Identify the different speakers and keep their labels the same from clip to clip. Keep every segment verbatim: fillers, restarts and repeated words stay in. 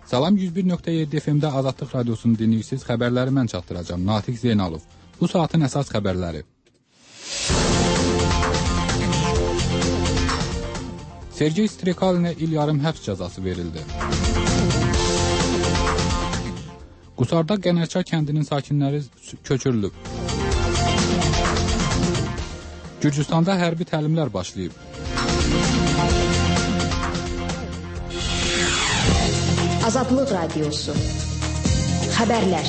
Speaker 1: Salam yüz bir nöqtə yeddi F M-də Azadlıq Radiosunu dinləyirsiniz. Xəbərləri mən çatdıracağım. Natiq Zeynalov. Bu saatın əsas xəbərləri. Sergey Strikalinə il yarım həbs cəzası verildi. Qusarda Qənərçay kəndinin sakinləri köçürülüb. Gürcüstanda hərbi təlimlər başlayıb.
Speaker 2: Azadlıq Radiosu. Xəbərlər.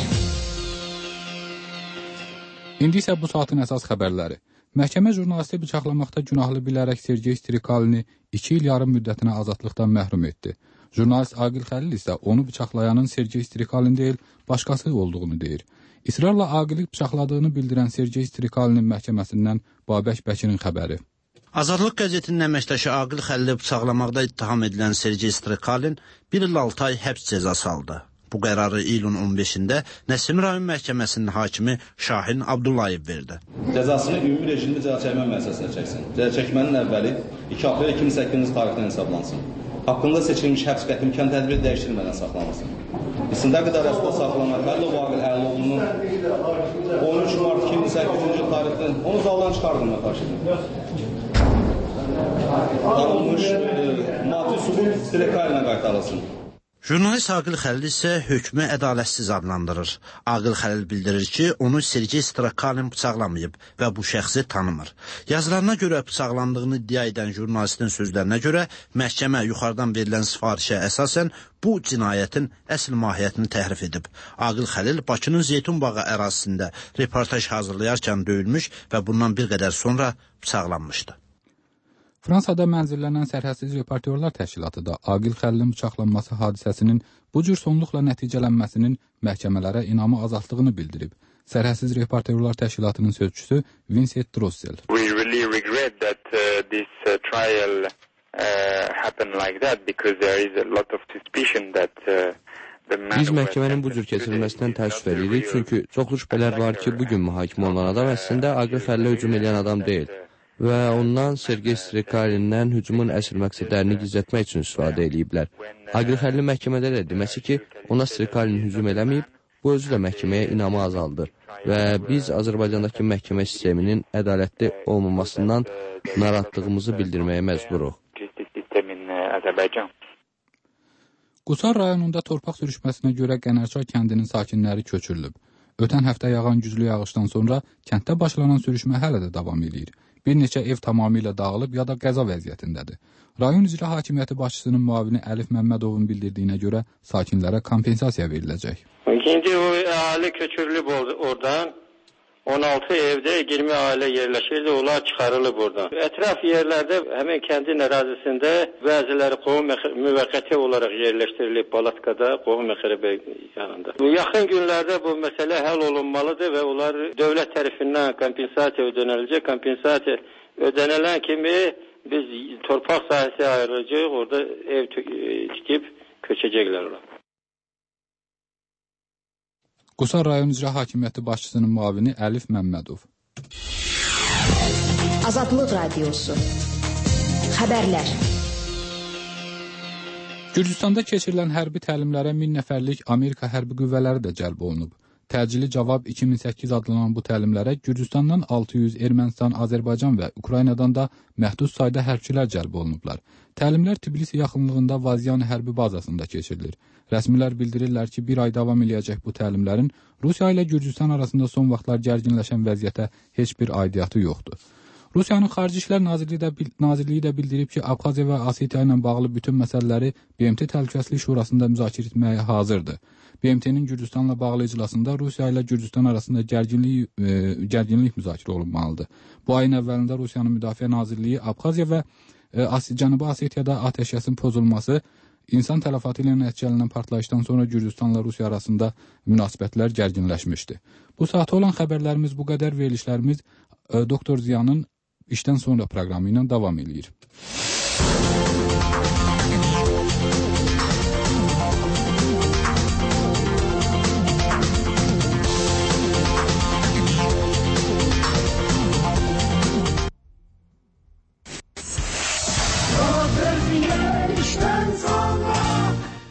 Speaker 1: İndi isə bu saatın əsas xəbərləri. Məhkəmə jurnalisti bıçaqlamaqda günahlı bilərək Sergey Strikalini iki il yarım müddətinə azadlıqdan məhrum etdi. Jurnalist Aqil Xəlil isə onu bıçaqlayanın Sergey Strikalin deyil, başqası olduğunu deyir. İsrarla Aqili bıçaqladığını bildirən Sergey Strikalinin məhkəməsindən Babək Bəkirin xəbəri.
Speaker 3: Azadlıq qəzetinin əməkdaşı Aqil Xəlili bıçaqlamaqda ittiham edilən Sergey Strikalin bir il altı ay həbs cəzası aldı. Bu qərarı iyulun on beşində Nəsim rayon məhkəməsinin hakimi Şahin Abdullayev verdi.
Speaker 4: Cəzasını ümumi rejimli cəza çəkmə müəssisəsinə çəksin. Cəza çəkmənin əvvəli iki aprel iki min səkkizinci tarixdən hesablansın. Haqqında seçilmiş həbs qəti imkan tədbiri dəyişdirilmədən saxlanılsın. İstintaq idarəsində saxlanan Xəlilov Aqil Əlilovunun on üç mart iki min səkkizinci tarixdən onu zaldan çıxardılma taşıdı. Tanınmış e, maddi sübut Strikalinə qaytarılsın.
Speaker 3: Jurnalist Aqil Xəlil isə hökmü ədalətsiz adlandırır. Aqil Xəlil bildirir ki, onu Sergey Strikalin bıçaqlamayıb və bu şəxsi tanımır. Yazılarına görə bıçaqlandığını iddia edən jurnalistin sözlərinə görə məhkəmə yuxarıdan verilən sifarişə əsasən bu cinayətin əsl mahiyyətini təhrif edib. Aqil Xəlil Bakının Zeytunbağı ərazisində reportaj hazırlayarkən döyülmüş və bundan bir qədər sonra bıçaqlanmışdı.
Speaker 1: Fransada mənzillənən Sərhədsiz Reportyorlar Təşkilatı da Aqil Xəlilin bıçaqlanması hadisəsinin bu cür sonluqla nəticələnməsinin məhkəmələrə inamı azaltdığını bildirib. Sərhədsiz Reportyorlar Təşkilatının sözçüsü Vincent Drossel.
Speaker 5: We really regret that uh, this uh, trial uh, happened like that because there is a lot of suspicion that uh,
Speaker 6: Biz məhkəmənin bu cür keçirilməsindən təəssüf edirik, çünki çoxlu şübhələr var ki, bugün mühakimə olunan adam əslində Aqil Xəlilə hücum edən adam deyil. Və ondan Sergey Strikalindən hücumun əsl məqsədlərini gizlətmək üçün istifadə ediblər. Aqil Xəlili məhkəmədə də deməsi ki, ona Strikalin hücum eləməyib, bu özü də məhkəməyə inamı azaldır. Və biz Azərbaycandakı məhkəmə sisteminin ədalətli olmamasından narahatlığımızı bildirməyə məcburuq.
Speaker 1: Qusar rayonunda torpaq sürüşməsinə görə Qənərçay kəndinin sakinləri köçürülüb. Ötən həftə yağan güclü yağışdan sonra kənddə başlanan sürüşmə hələ də davam edir. Bir neçə ev tamamilə dağılıb ya da qəza vəziyyətindədir. Rayon icra hakimiyyəti başçısının müavini Əlif Məmmədovun bildirdiyinə görə sakinlərə kompensasiya veriləcək.
Speaker 7: İkinci o ailə köçürülüb oradan. on altı evdə iyirmi ailə yerləşirdi, onlar çıxarılıb oradan. Ətraf yerlərdə həmin kəndin ərazisində bəziləri qohum müvəqqəti olaraq yerləşdirilib Balatkada, qohum məxərəbə yanında. Yaxın günlərdə bu məsələ həll olunmalıdır və onlar dövlət tərəfindən kompensasiya ödəniləcək. Kompensasiya ödənilən kimi biz torpaq sahəsi ayıracağıq, orada ev tikib köçəcəklər onlar.
Speaker 1: Qusar rayon icra hakimiyyəti başçısının müavini Əlif Məmmədov.
Speaker 2: Azadlıq Radiosu. Xəbərlər.
Speaker 1: Gürcüstanda keçirilən hərbi təlimlərə min nəfərlik Amerika hərbi qüvvələri də cəlb olunub. Təcili cavab iki min səkkiz adlanan bu təlimlərə Gürcüstandan altı yüz, Ermənistan, Azərbaycan və Ukraynadan da məhdud sayda hərbçilər cəlb olunublar. Təlimlər Tbilisi yaxınlığında Vazyan hərbi bazasında keçirilir. Rəsmilər bildirirlər ki, bir ay davam eləyəcək bu təlimlərin Rusiya ilə Gürcüstan arasında son vaxtlar gərginləşən vəziyyətə heç bir aidiyyatı yoxdur. Rusiyanın Xarici İşlər Nazirliyi də, Nazirliyi də bildirib ki, Abxaziya və Osetiya ilə bağlı bütün məsələləri B M T Təhlükəsizlik Şurasında müzakirə etməyə hazırdır. B M T-nin Gürcüstanla bağlı iclasında Rusiya ilə Gürcüstan arasında gərginlik, e, gərginlik müzakirə olunmalıdır. Bu ayın əvvəlində Rusiyanın Müdafiə Nazirliyi Abxaziya və e, Cənubi Osetiyada atəşkəsin pozulması, insan tələfatı ilə nəticələnən partlayışdan sonra Gürcüstanla Rusiya arasında münasibətlər gərginləşmişdi. Bu saata olan xəbərlərimiz bu qədər, verilişlərimiz e, Doktor Ziyanın işdən sonra proqramı ilə davam edir.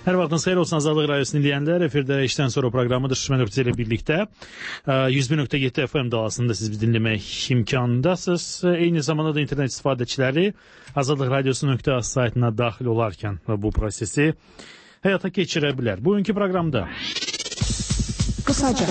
Speaker 8: Hər vaxtınız xeyir olsun Azadlıq Radiosunu dinləyənlər. Efirdə işdən sonra proqramıdır. Mən Örtüz ilə birlikdə yüz bir nöqtə yeddi F M dalğasında siz bizi dinləmək imkanındasınız. Eyni zamanda da internet istifadəçiləri Azadlıq Radiosu nöqtə az saytına daxil olarkən bu prosesi həyata keçirə bilər. Bugünkü proqramda
Speaker 2: Qısaca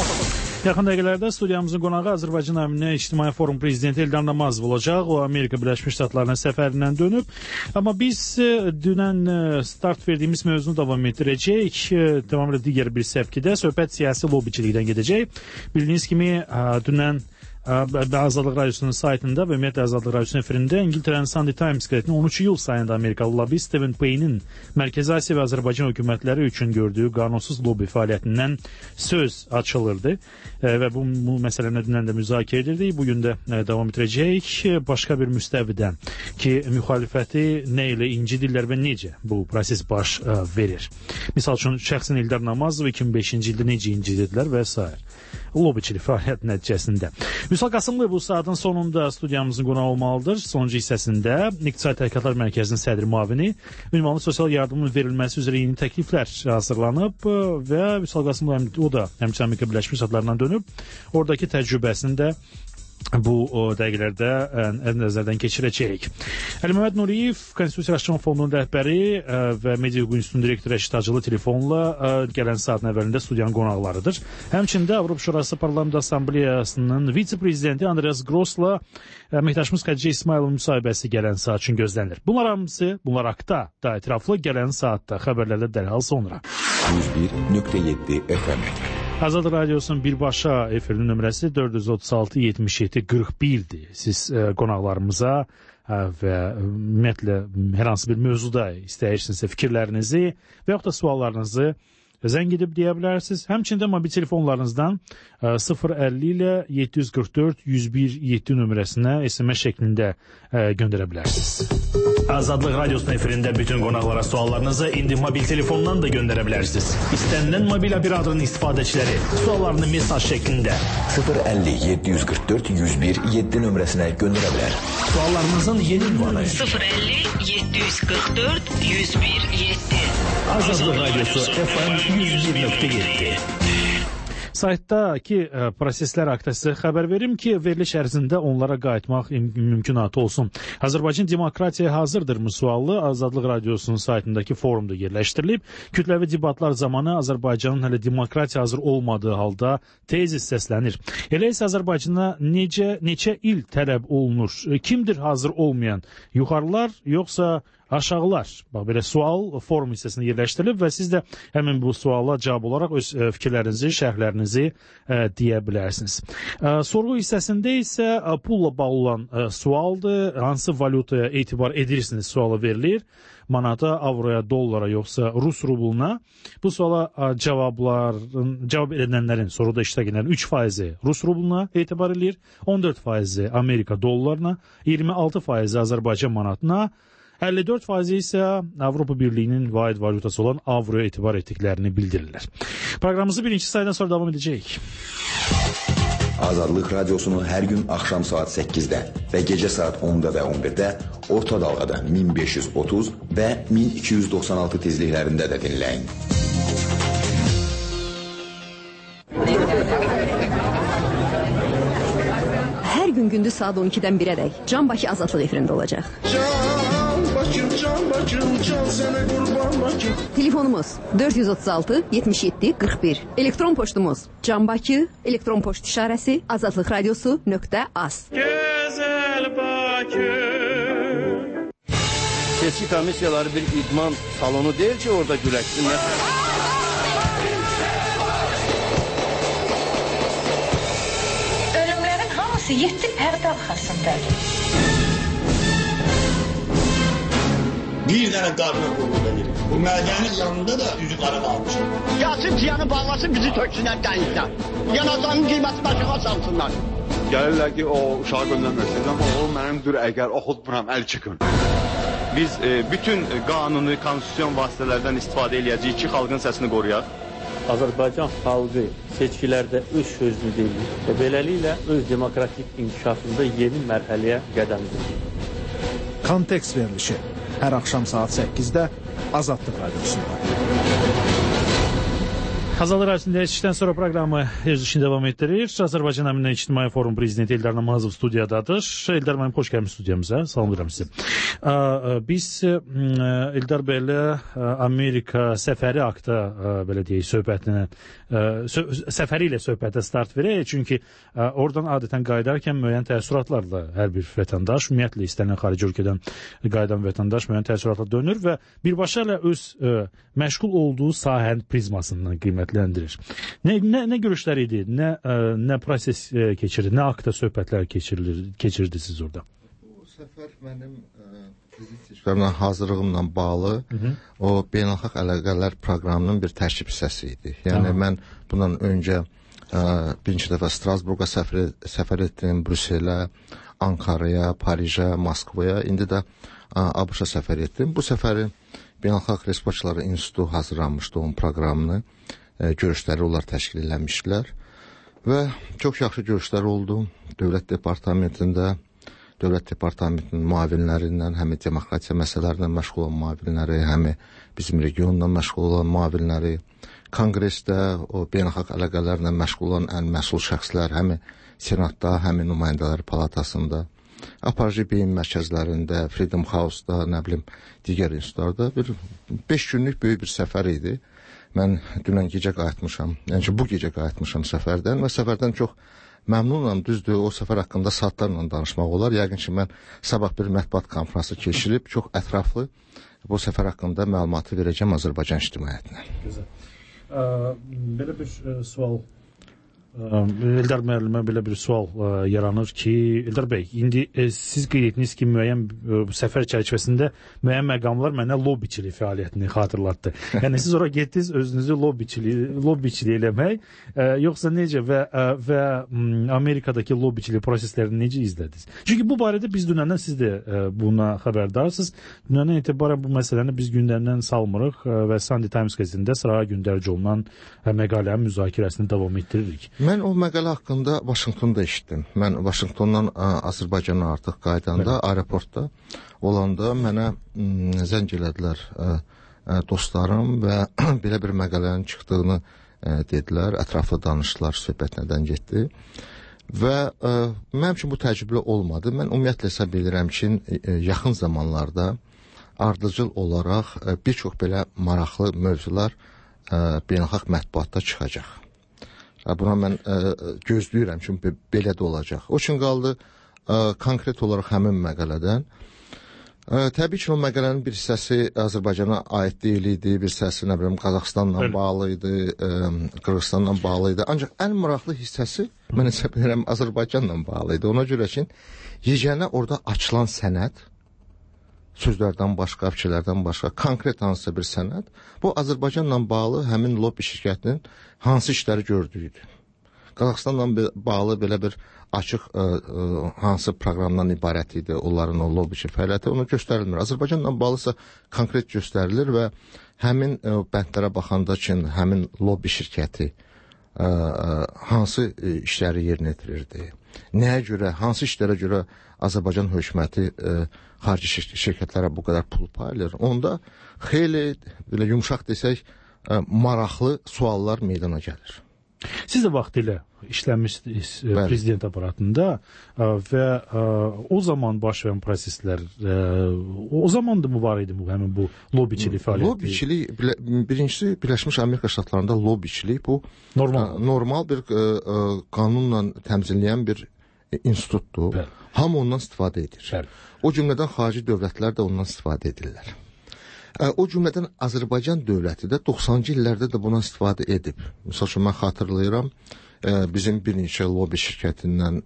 Speaker 8: yaxın dəqiqələrdə studiyamızın qonağı Azərbaycan Əmniyyət İctimai Forum prezidenti Eldar Namazov olacaq. O Amerika Birləşmiş Ştatlarına səfərindən dönüb. Amma biz dünən start verdiyimiz mövzunu davam etdirəcək. Tamamilə digər bir səvkidə söhbət siyasi lobbiçilikdən gedəcək. Bildiyiniz kimi dünən Azadlıq Radiosunun saytında və ümumiyyətlə Azadlıq Radiosunun efirində İngiltərənin Sunday Times qəzetinin on üç iyul sayında Amerikalı lobbi Stephen Payne'in Mərkəzi Asiya və Azərbaycan hökumətləri üçün gördüyü qanunsuz lobbi fəaliyyətindən söz açılırdı və bu, bu məsələni dünən də müzakirə edirdik. Bugün də davam etdirəcəyik başqa bir müstəvidən ki, müxalifəti nə ilə incidirlər və necə bu proses baş verir. Misal üçün, şəxsin Eldar Namazov iki min beşinci ildə necə incidirdilər və s. Lobbiçilik fəaliyyət nəticəsində. Vüsal Qasımlı bu saatın sonunda studiyamızın qonağı olmalıdır. Sonuncu hissəsində İqtisadi Tədqiqatlar Mərkəzinin sədri müavini ünvanlı sosial yardımın verilməsi üzrə yeni təkliflər hazırlanıb və Vüsal Qasımlı o da həmçinin Amerika Birləşmiş Ştatlarından dönüb. Oradakı təcrübəsini də bu dəqiqələrdə nəzərdən keçirəcəyik. Əli Məhəmməd Nuriyev, Konstitusiya Araşdırma Fondunun rəhbəri və Media Hüquq İnstitutunun direktoru Rəşid Hacılı telefonla gələn saatın əvvəlində studiyanın qonaqlarıdır. Həmçində Avropa Şurası Parlament Assambleyasının vitse-prezidenti Andreas Grossla əməkdaşımız Xədicə İsmayılov müsahibəsi gələn saat üçün gözlənilir. Bunlar hamısı, bunlar haqda da ətraflı gələn saatda xəbərlərdə dərhal sonra.
Speaker 9: yüz bir nöqtə yeddi F M
Speaker 8: Azad Radiosunun birbaşa efirinin nömrəsi dörd yüz otuz altı yetmiş yeddi qırx birdir. Siz e, qonaqlarımıza e, və ümumiyyətlə hər hansı bir mövzuda istəyirsinizsə fikirlərinizi və yaxud da suallarınızı zəng edib deyə bilərsiniz. Həmçində mobil telefonlarınızdan e, sıfır əlli ilə yeddi yüz qırx dörd yüz bir yeddi nömrəsinə S M S şəklində e, göndərə bilərsiniz. Azadlıq Radiosunun efirində bütün qonaqlara suallarınızı indi mobil telefondan da göndərə bilərsiniz. İstənilən mobil operatorun istifadəçiləri suallarını mesaj şəklində
Speaker 9: sıfır əlli yeddi yüz qırx dörd yüz bir yeddi nömrəsinə göndərə bilər.
Speaker 8: Suallarınızın yeni ünvanı
Speaker 10: sıfır əlli yeddi yüz qırx dörd yüz bir yeddi.
Speaker 8: Azadlıq Radiosu F M yüz bir nöqtə yeddi. Saytdakı proseslər haqqında sizə xəbər verim ki, veriliş ərzində onlara qayıtmaq mümkünatı olsun. Azərbaycan demokratiyaya hazırdırmı sualı Azadlıq Radiosunun saytındakı forumda yerləşdirilib. Kütləvi debatlar zamanı Azərbaycanın hələ demokratiya hazır olmadığı halda tezis səslənir. Elə isə Azərbaycana necə, neçə il tələb olunur? Kimdir hazır olmayan? Yuxarılar yoxsa aşağılar? Bax, belə sual forum hissəsində yerləşdirilib və siz də həmin bu suala cavab olaraq öz e, fikirlərinizi, şərhlərinizi e, deyə bilərsiniz. E, sorğu hissəsində isə e, pulla bağlı olan e, sualdır. Hansı valyutaya etibar edirsiniz sualı verilir. Manata, avroya, dollara yoxsa Rus rubluna. Bu suala e, cavabların, cavab edənlərin, soruda iştirak edənlərin üç faizi Rus rubluna etibar edilir, on dörd faizi Amerika dollarına, iyirmi altı faizi Azərbaycan manatına, əlli dörd faizi isə Avropa Birliyinin vahid valyutası olan avroya etibar etdiklərini bildirirlər. Proqramımızı birinci saydan sonra davam edəcəyik.
Speaker 9: Azadlıq Radiosunu hər gün axşam saat səkkizdə və gecə saat onda və on birdə orta dalğada min beş yüz otuz və min iki yüz doxsan altı tezliklərində də dinləyin.
Speaker 11: Hər gün gündüz saat on ikidən birədək Can Bakı Azadlıq efirində olacaq.
Speaker 12: Bakım, can bakım, can sənə qurban bakım.
Speaker 11: Telefonumuz dörd yüz otuz altı yetmiş yeddi qırx bir. Elektron poçtumuz canbakı, elektron poçt işarəsi azadlıq radiosu nöqtə az.
Speaker 12: Gözəl Bakı.
Speaker 13: Seçki komissiyaları bir idman salonu deyil ki, orada güləksinlər.
Speaker 10: Ölümlərin hamısı yeddi pərdə arxasındadır.
Speaker 14: Bir dənə qarına qulluq edir. Bu mədənin yanında da üzü qara qalmışım.
Speaker 15: Gəlsin tiyanı bağlasın, bizi töksünlər dəyizdən. Yanazanın qiyməti başına salsınlar.
Speaker 16: Gəlirlər ki, o uşağı göndərməksiniz, amma o mənimdir, əgər oxutmuram, əl çıxın. Biz e, bütün qanuni, konstitusyon vasitələrdən istifadə eləyəcəyik ki, xalqın səsini qoruyaq.
Speaker 17: Azərbaycan xalqı seçkilərdə öz sözünü deyir və beləliklə öz demokratik inkişafında yeni mərhələyə qədəm qoyur.
Speaker 18: Kontekst verilişi hər axşam saat səkkizdə
Speaker 8: Azadlıq Radiosunda. Azadlıq Radiosunda işdən sonra proqramı Ercişin devam etdirir. Azərbaycan Əmniyyət İctimai Forum prezidenti Eldar Namazov studiyadadır. Eldar mənim xoş gəlmiş studiyamıza. Salamlayıram sizi. Biz Eldar bəylə Amerika səfəri haqda belə deyək söhbətinə səfəri ilə söhbətə start verək. Çünki oradan adətən qayıdarkən müəyyən təəssüratlarla hər bir vətəndaş, ümumiyyətlə istənilən xarici ölkədən qayıdan vətəndaş müəyyən təəssüratla dönür və birbaşa ilə öz məşğul olduğu sahənin prizmasından qiymətləndirir. Nə, nə, nə görüşlər idi, nə, nə proses keçirdi, nə haqda söhbətlər keçirilir, keçirdi siz orada?
Speaker 18: Bu səfər mənim seçkilərlə hazırlığımla bağlı hı -hı. o beynəlxalq əlaqələr proqramının bir tərkib hissəsi idi. Yəni Aha. mən bundan öncə ə, birinci dəfə Strasburqa səfər, səfər etdim, Brüsselə, Ankaraya, Parijə, Moskvaya, indi də ə, ABŞ-a səfər etdim. Bu səfəri Beynəlxalq Respublikaçıları İnstitutu hazırlanmışdı onun proqramını, ə, görüşləri onlar təşkil eləmişdilər və çox yaxşı görüşlər oldu. Dövlət Departamentində Dövlət Departamentinin müavinlərindən, həm demokratiya məsələlərindən məşğul olan müavinləri, həm bizim regiondan məşğul olan müavinləri, konqresdə o beynəlxalq əlaqələrlə məşğul olan ən məsul şəxslər, həm senatda, həm nümayəndələr palatasında, aparıcı beyin mərkəzlərində, Freedom House-da, nə bilim, digər institutlarda bir beş günlük böyük bir səfər idi. Mən dünən gecə qayıtmışam, yəni ki, bu gecə qayıtmışam səfərdən və səfərdən çox məmnunam, düzdür, o səfər haqqında saatlarla danışmaq olar. Yəqin ki, mən sabah bir mətbuat konfransı keçirib, çox ətraflı bu səfər haqqında məlumatı verəcəm Azərbaycan ictimaiyyətinə.
Speaker 8: Gözəl. Ə, belə bir ə, sual, ə, Eldar müəllimə belə bir sual ə, yaranır ki, Eldar bəy, indi ə, siz qeyd etdiniz ki, müəyyən ə, səfər çərçivəsində müəyyən məqamlar mənə lobbiçilik fəaliyyətini xatırlatdı. Yəni siz ora getdiniz özünüzü lobbiçilik, lobbiçilik eləmək, ə, yoxsa necə və ə, və m, Amerikadakı lobbiçilik proseslərini necə izlədiniz? Çünki bu barədə biz dünəndən siz də ə, buna xəbərdarsınız. Dünəndən etibarən bu məsələni biz gündəmdən salmırıq ə, və Sunday Times qəzetində sırağa gündərci olunan ə, məqalənin müzakirəsini davam etdiririk.
Speaker 18: Mən o məqalə haqqında Vaşinqtonda eşitdim. Mən Vaşinqtondan Azərbaycana artıq qaydanda, aeroportda olanda mənə m, zəng elədilər ə, ə, dostlarım və belə bir məqələnin çıxdığını ə, dedilər. Ətraflı danışdılar, söhbət nədən getdi. Və ə, mənim üçün bu təcrübə olmadı. Mən ümumiyyətlə hesab edirəm ki, ə, yaxın zamanlarda ardıcıl olaraq ə, bir çox belə maraqlı mövzular ə, beynəlxalq mətbuatda çıxacaq. Buna mən ə, gözləyirəm ki, belə də olacaq. O üçün qaldı ə, konkret olaraq həmin məqələdən. Ə, təbii ki, o məqələnin bir hissəsi Azərbaycana aid deyil idi, bir hissəsi nə bilim Qazaxıstanla Öyle. bağlı idi, ə, Qırğızstanla bağlı idi. Ancaq ən maraqlı hissəsi mən hesab edirəm Azərbaycanla bağlı idi. Ona görə ki, yeganə orada açılan sənəd, sözlərdən başqa, fikirlərdən başqa, konkret hansısa bir sənəd, bu Azərbaycanla bağlı həmin lobby şirkətinin hansı işləri gördüyüdür. Qazaxıstanla bağlı belə bir açıq ə, ə, hansı proqramdan ibarət idi onların o lobby fəaliyyəti, onu göstərilmir. Azərbaycanla bağlısa konkret göstərilir və həmin ə, bəndlərə baxanda ki, həmin lobby şirkəti ə, ə, hansı ə, işləri yerinə yetirirdi, nəyə görə, hansı işlərə görə Azərbaycan hökuməti ə, xarici şirkətlərə bu qədər pul paylayır. Onda xeyli, belə yumşaq desək, ə, maraqlı suallar meydana gəlir.
Speaker 8: Siz də vaxtilə işləmişsiniz prezident aparatında və ə, o zaman baş verən proseslər, ə, o zaman da mı var idi bu, həmin bu lobbiçilik fəaliyyəti?
Speaker 18: Lobbiçilik, birincisi Birləşmiş Amerika Ştatlarında lobbiçilik bu normal, ə, normal bir ə, ə, qanunla təmzilləyən bir institutdur. Bəli. Hamı ondan istifadə edir. Bəli. O cümlədən xarici dövlətlər də ondan istifadə edirlər. O cümlədən Azərbaycan dövləti də doxsanıncı illərdə də bundan istifadə edib. Məsəl üçün, mən xatırlayıram, bizim bir neçə lobby şirkətindən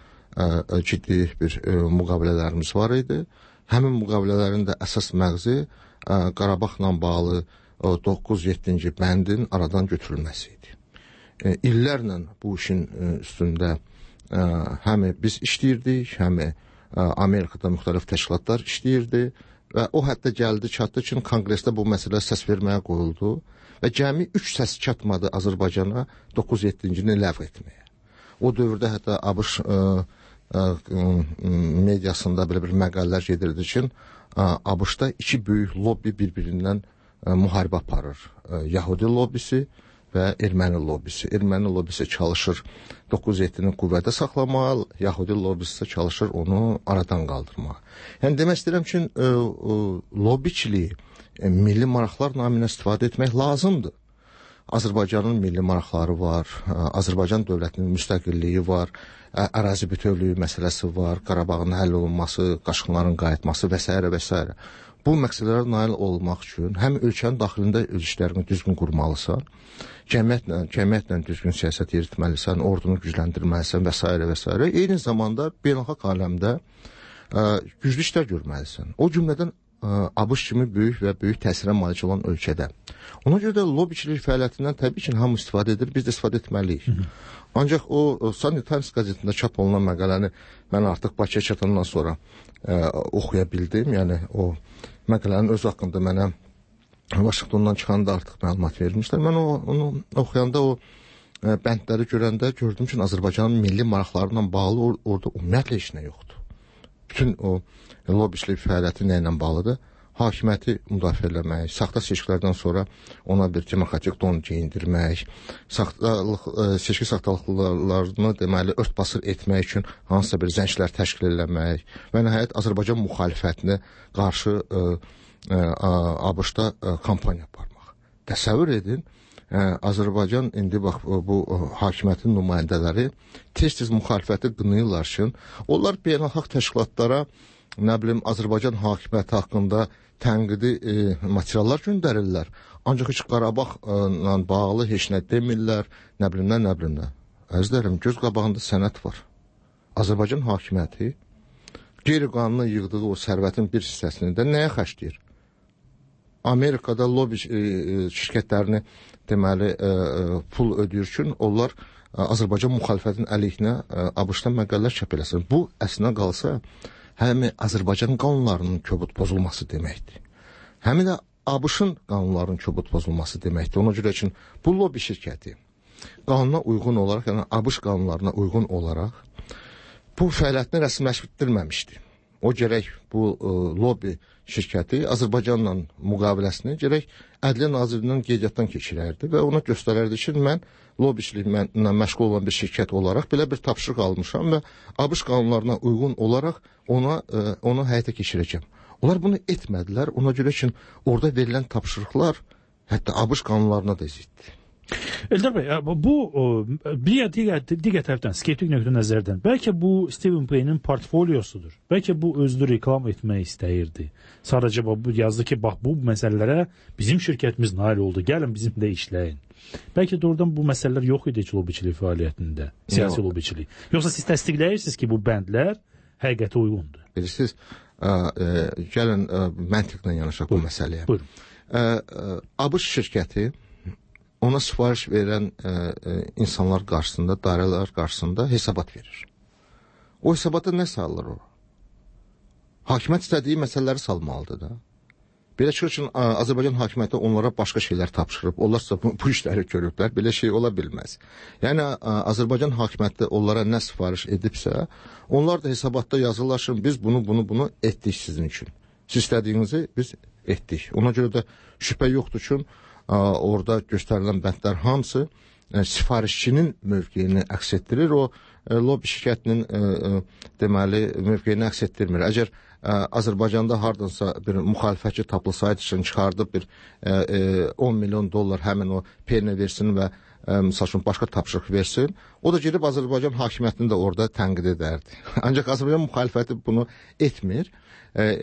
Speaker 18: ciddi bir müqavilələrimiz var idi. Həmin müqavilələrin də əsas məqzi Qarabağla bağlı doqquz yeddinci bəndin aradan götürülməsi idi. İllərlə bu işin üstündə həm biz işləyirdik, həm Amerikada müxtəlif təşkilatlar işləyirdi və o hətta gəldi, çatdı ki, konqresdə bu məsələ səs verməyə qoyuldu və cəmi üç səs çatmadı Azərbaycana doqquz yeddinci-ni ləğv etməyə. O dövrdə hətta ABŞ ə, mediasında belə bir məqalələr gedirdi ki, ABŞ-da iki böyük lobbi bir-birindən müharibə aparır. Yahudi lobbisi və erməni lobbisi. Erməni lobbisi çalışır doqquz yeddini qüvvədə saxlamağa, Yahudi lobbisi çalışır onu aradan qaldırmağa. Yəni demək istəyirəm ki, lobbiçiliyi milli maraqlar naminə istifadə etmək lazımdır. Azərbaycanın milli maraqları var, Azərbaycan dövlətinin müstəqilliyi var, ərazi bütövlüyü məsələsi var, Qarabağın həll olunması, qaçqınların qayıtması və s. və s. Bu məqsədlərə nail olmaq üçün həm ölkənin daxilində öz işlərini düzgün qurmalısan, cəmiyyətlə, cəmiyyətlə düzgün siyasət yeritməlisən, ordunu gücləndirməlisən və s. və s. Eyni zamanda beynəlxalq aləmdə ə, güclü işlər görməlisən. O cümlədən ABŞ kimi böyük və böyük təsirə malik olan ölkədə. Ona görə də lobbiçilik fəaliyyətindən təbii ki, hamı istifadə edir, biz də istifadə etməliyik. Hı -hı. Ancaq o Sunday Times qəzetində çap olunan məqaləni mən artıq Bakıya çatandan sonra ə, oxuya bildim. Yəni o məqalənin öz haqqında mənə Vaşinqtondan çıxanda artıq məlumat vermişlər. Mən o, onu oxuyanda o ə, bəndləri görəndə gördüm ki, Azərbaycanın milli maraqlarıyla bağlı or orada ümumiyyətlə heç nə yoxdur. Bütün o lobbiçilik fəaliyyəti nə ilə bağlıdır? Hakimiyyəti müdafiə eləmək, saxta seçkilərdən sonra ona bir demokratik don geyindirmək, saxtalıq, seçki saxtalıqlarını deməli örtbasır etmək üçün hansısa bir zənclər təşkil eləmək və nəhayət Azərbaycan müxalifətinə qarşı ə, ə, ABŞ-da ə, kampaniya aparmaq. Təsəvvür edin, ə, Azərbaycan indi bax bu ə, hakimiyyətin nümayəndələri tez-tez müxalifəti qınayırlar ki, onlar beynəlxalq təşkilatlara nə bilim Azərbaycan hakimiyyəti haqqında tənqidi e, materiallar göndərirlər. Ancaq heç Qarabağla bağlı heç nə demirlər, nə bilim nə, nə bilim nə. Əzizlərim, göz qabağında sənət var. Azərbaycan hakimiyyəti qeyri-qanuni yığdığı o sərvətin bir hissəsini də nəyə xərcləyir? Amerikada lobby e, şirkətlərini deməli e, pul ödəyir üçün onlar e, Azərbaycan müxalifətinin əleyhinə e, ABŞ-dan məqalələr çap eləsin. Bu əslinə qalsa həm Azərbaycan qanunlarının kobud pozulması deməkdir. Həm də ABŞ-ın qanunlarının kobud pozulması deməkdir. Ona görə üçün bu lobby şirkəti qanuna uyğun olaraq, yəni ABŞ qanunlarına uyğun olaraq bu fəaliyyətini rəsmiləşdirməmişdi. O gərək bu ə, lobby şirkəti Azərbaycanla müqaviləsini gərək Ədliyyə Nazirliyindən qeydiyyatdan keçirərdi və ona göstərərdi ki, mən lobbiçiliklə məşğul olan bir şirkət olaraq belə bir tapşırıq almışam və ABŞ qanunlarına uyğun olaraq ona ə, onu həyata keçirəcəm. Onlar bunu etmədilər. Ona görə ki, orada verilən tapşırıqlar hətta ABŞ qanunlarına da ziddir.
Speaker 8: Eldar bəy, bu bir digər, digər tərəfdən, skeptik nöqtə nəzərdən, bəlkə bu Stephen Payne'in portfolyosudur. Bəlkə bu özünü reklam etmək istəyirdi. Sadəcə bu yazdı ki, bax bu məsələlərə bizim şirkətimiz nail oldu, gəlin bizim də işləyin. Bəlkə doğrudan bu məsələlər yox idi ki, lobbiçilik fəaliyyətində, siyasi no. lobbiçilik. Yoxsa siz təsdiqləyirsiniz ki, bu bəndlər həqiqətə uyğundur.
Speaker 18: Bilirsiniz, ə, ə, gəlin ə, məntiqlə yanaşaq bu məsələyə. Buyurun. Ə, ə, ABŞ şirkəti ona sifariş verən ə, ə, insanlar qarşısında, dairələr qarşısında hesabat verir. O hesabata nə salır o? Hakimiyyət istədiyi məsələləri salmalıdır da. Belə çıxır ki, Azərbaycan hakimiyyəti onlara başqa şeylər tapşırıb, onlarsa bu, bu işləri görüblər, belə şey ola bilməz. Yəni, Azərbaycan hakimiyyəti onlara nə sifariş edibsə, onlar da hesabatda yazırlar ki, biz bunu, bunu, bunu etdik sizin üçün. Siz istədiyinizi biz etdik. Ona görə də şübhə yoxdur ki, orada göstərilən bəndlər hamısı sifarişçinin mövqeyini əks etdirir, o lobby şirkətinin deməli mövqeyini əks etdirmir. Əgər Azərbaycanda hardansa bir müxalifətçi tapılsaydı üçün çıxardıb bir on milyon dollar həmin o peyinə versin və misal üçün başqa tapşırıq versin, o da gedib Azərbaycan hakimiyyətini də orada tənqid edərdi. Ancaq Azərbaycan müxalifəti bunu etmir. E, e, e,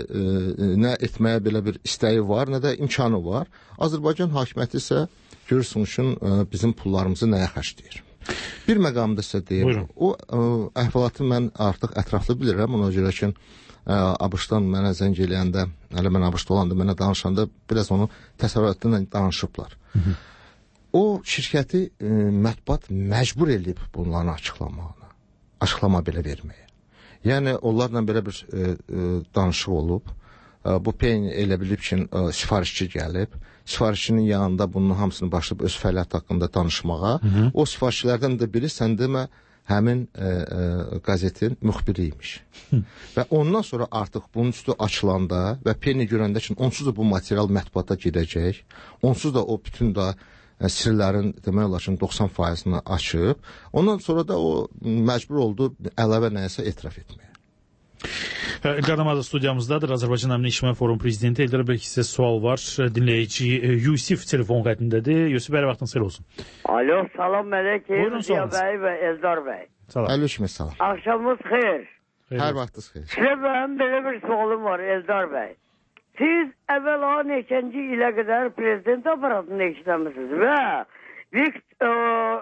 Speaker 18: nə etməyə belə bir istəyi var, nə də imkanı var. Azərbaycan hakimiyyəti isə görürsünüz ki, bizim pullarımızı nəyə xərcləyir. Bir məqamda isə deyim, o ə, əhvalatı mən artıq ətraflı bilirəm, ona görə ki, ABŞ-dan mənə zəng eləyəndə, hələ mən ABŞ-da olanda mənə danışanda biraz onu təsəvvüratla danışıblar. Hı -hı. O şirkəti ə, mətbuat məcbur edib bunların açıqlamağına, açıqlama belə verməyə. Yəni, onlarla belə bir e, e, danışıq olub. E, bu peyn elə bilib ki, e, sifarişçi gəlib. Sifarişçinin yanında bunun hamısını başlayıb öz fəaliyyət haqqında danışmağa. Hı -hı. O sifarişçilərdən də biri, sən demə, həmin ə, ə, qəzetin müxbiri imiş. Və ondan sonra artıq bunun üstü açılanda və Penny görəndə ki, onsuz da bu material mətbuata gedəcək, onsuz da o bütün da sirlərin demək olar ki, doxsan faizini açıb, ondan sonra da o məcbur oldu əlavə nəyəsə etiraf etməyə.
Speaker 8: İlqar Namazov studiyamızdadır. Azərbaycan Əmni İctimai Forum prezidenti. İlqar bəy, sizə sual var. Dinləyici Yusif telefon xəttindədir. Yusif bəy, vaxtınız xeyir olsun.
Speaker 19: Alo, salam mələkəm.
Speaker 8: Buyurun,
Speaker 19: Ziya bəy və Eldar bəy.
Speaker 8: Salam.
Speaker 18: Əleykum salam.
Speaker 19: Axşamınız xeyir.
Speaker 18: Hər vaxtınız xeyir.
Speaker 19: Sizə mənim belə bir sualım var Eldar bəy. Siz əvvəla neçənci ilə qədər prezident aparatında işləmişsiniz və Viktor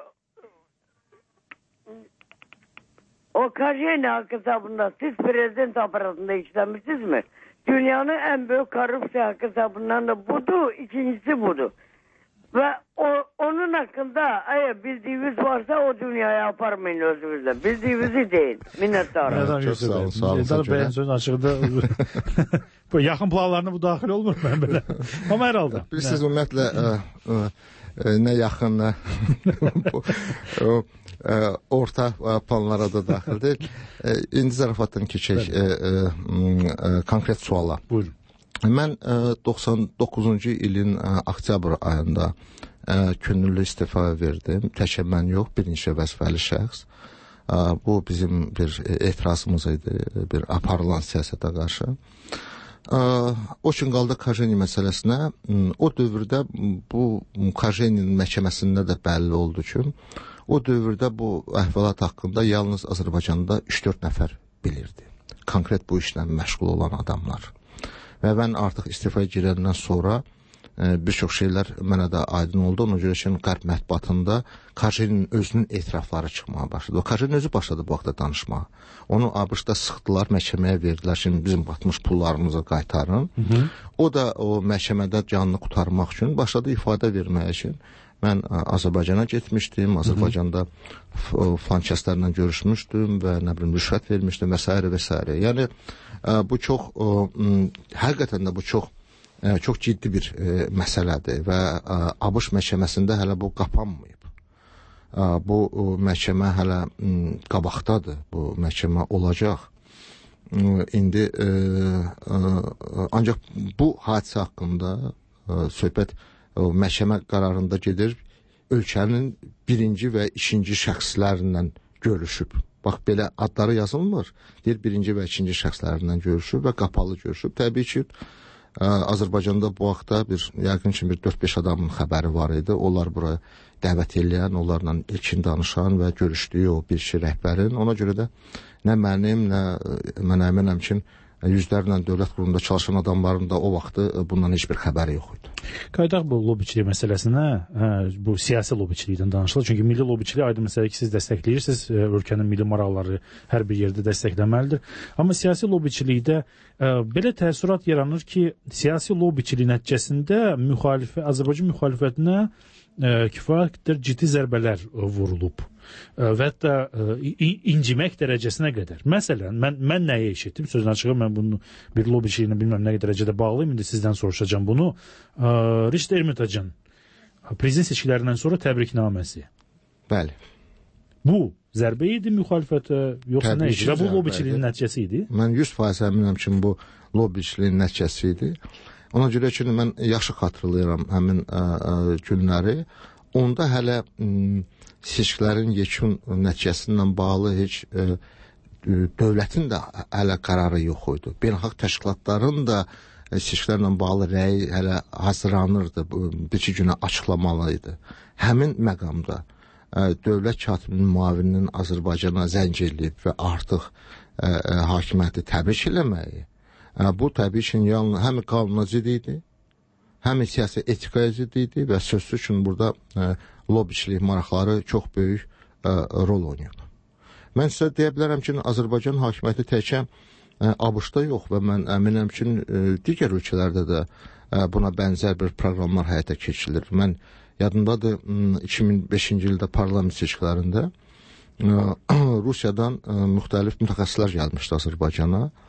Speaker 19: o Kajena hesabında siz prezident aparatında işləmişsiniz mi? Dünyanın en büyük korrupsiya hesabından da budur, ikincisi budur. Ve o, onun hakkında eğer bildiğiniz varsa o dünyaya aparmayın özünüzle. Bildiğinizi değil. Minnettarım.
Speaker 18: Çok sağ olun. Sağ olun.
Speaker 8: Eldar Bey'in sözün açıqda yaxın planlarına bu daxil olmur mən belə. Amma hər halda.
Speaker 18: Bilirsiniz, ümumiyyətlə ə, ə, ə, nə yaxın, nə bu, ə, ə, orta planlara da daxildir. Ə, indi zarafatdan keçək ə, ə, ə, konkret suala.
Speaker 8: Buyurun.
Speaker 18: Mən ə, doxsan doqquzuncu ilin ə, oktyabr ayında ə, könüllü istifa verdim. Təkə mən yox, bir neçə vəzifəli şəxs. Ə, bu bizim bir etirazımız idi, bir aparılan siyasətə qarşı. Ə, o üçün qaldı Kajeni məsələsinə. O dövrdə bu Kajeninin məhkəməsində də bəlli oldu ki, o dövrdə bu əhvalat haqqında yalnız Azərbaycanda üç dörd nəfər bilirdi. Konkret bu işlə məşğul olan adamlar. Və mən artıq istifaya girəndən sonra e, bir çox şeylər mənə də aydın oldu. Ona görə ki, qərb mətbuatında Kajeninin özünün etirafları çıxmağa başladı. O Kajenin özü başladı bu haqda danışmağa. Onu A B Ş-da sıxdılar, məhkəməyə verdilər. Şimdi bizim batmış pullarımızı qaytarın. Hı -hı. O da o məhkəmədə canını qurtarmaq üçün başladı ifadə verməyə üçün. Mən Azərbaycana getmişdim, Azərbaycanda falan kəslərlə görüşmüşdüm və nə bilim rüşvət vermişdim və s. və s. Yəni bu çox həqiqətən də bu çox çox ciddi bir məsələdir və A B Ş məhkəməsində hələ bu qapanmayıb. Bu məhkəmə hələ qabaqdadır. Bu məhkəmə olacaq. İndi ancaq bu hadisə haqqında söhbət o məhkəmə qərarında gedir, ölkənin birinci və ikinci şəxslərlə görüşüb. Bax, belə adları yazılmır. Deyir, birinci və ikinci şəxslərlə görüşüb və qapalı görüşüb. Təbii ki, Azərbaycanda bu vaxtda bir, yəqin ki, bir dörd beş adamın xəbəri var idi. Onlar buraya dəvət eləyən, onlarla ilkin danışan və görüşdüyü o bir şey rəhbərin. Ona görə də nə mənim, nə mən əminəm ki, yüzlərlə dövlət qurumunda çalışan adamların da o vaxtı bundan heç bir xəbəri yox idi.
Speaker 8: Qaydaq bu lobiçilik məsələsinə, hə, bu siyasi lobiçilikdən danışılır. Çünki milli lobiçilik aydın məsələ ki, siz dəstəkləyirsiniz, ölkənin milli maraqları hər bir yerdə dəstəkləməlidir. Amma siyasi lobiçilikdə ə, belə təəssürat yaranır ki, siyasi lobiçilik nəticəsində müxalifə, Azərbaycan müxalifətinə ə, kifayət qədər ciddi zərbələr vurulub. Və hətta incimək dərəcəsinə qədər. Məsələn, mən, mən nəyə eşitdim? Sözün açığı, mən bunu bir lobiçiliyinə bilməm nə dərəcədə bağlıyım. İndi sizdən soruşacağım bunu. Rişdə Ermitacan, prezident seçkilərindən sonra təbriknaməsi.
Speaker 18: Bəli.
Speaker 8: Bu zərbə idi müxalifətə, yoxsa
Speaker 18: Təbii
Speaker 8: nə idi? Və bu lobiçiliyin nəticəsi idi?
Speaker 18: Mən yüz faiz əminəm ki, bu lobiçiliyin nəticəsi idi. Ona görə ki, mən yaxşı xatırlayıram həmin ə, ə, günləri. Onda hələ ə, seçkilərin yekun nəticəsi ilə bağlı heç ə, dövlətin də hələ qərarı yox idi. Beynəlxalq təşkilatların da ə, seçkilərlə bağlı rəyi hələ hazırlanırdı. Bir-iki günə açıqlamalıydı. Həmin məqamda ə, dövlət katibinin müavininin Azərbaycana zəng edib və artıq ə, ə, hakimiyyəti təbrik eləməyi, ə, bu təbii ki, yalnız həm qanuna zidd idi, həm siyasi etikaya zidd idi və sözsüz üçün burada ə, lobiçilik maraqları çox böyük ə, rol oynayıb. Mən sizə deyə bilərəm ki, Azərbaycan hakimiyyəti təkcə A B Ş-da yox və mən əminəm ki, ə, digər ölkələrdə də ə, buna bənzər bir proqramlar həyata keçirilir. Mən yadımdadır, iki min beşinci ildə parlament seçkilərində ə, Rusiyadan ə, müxtəlif mütəxəssislər gəlmişdi Azərbaycana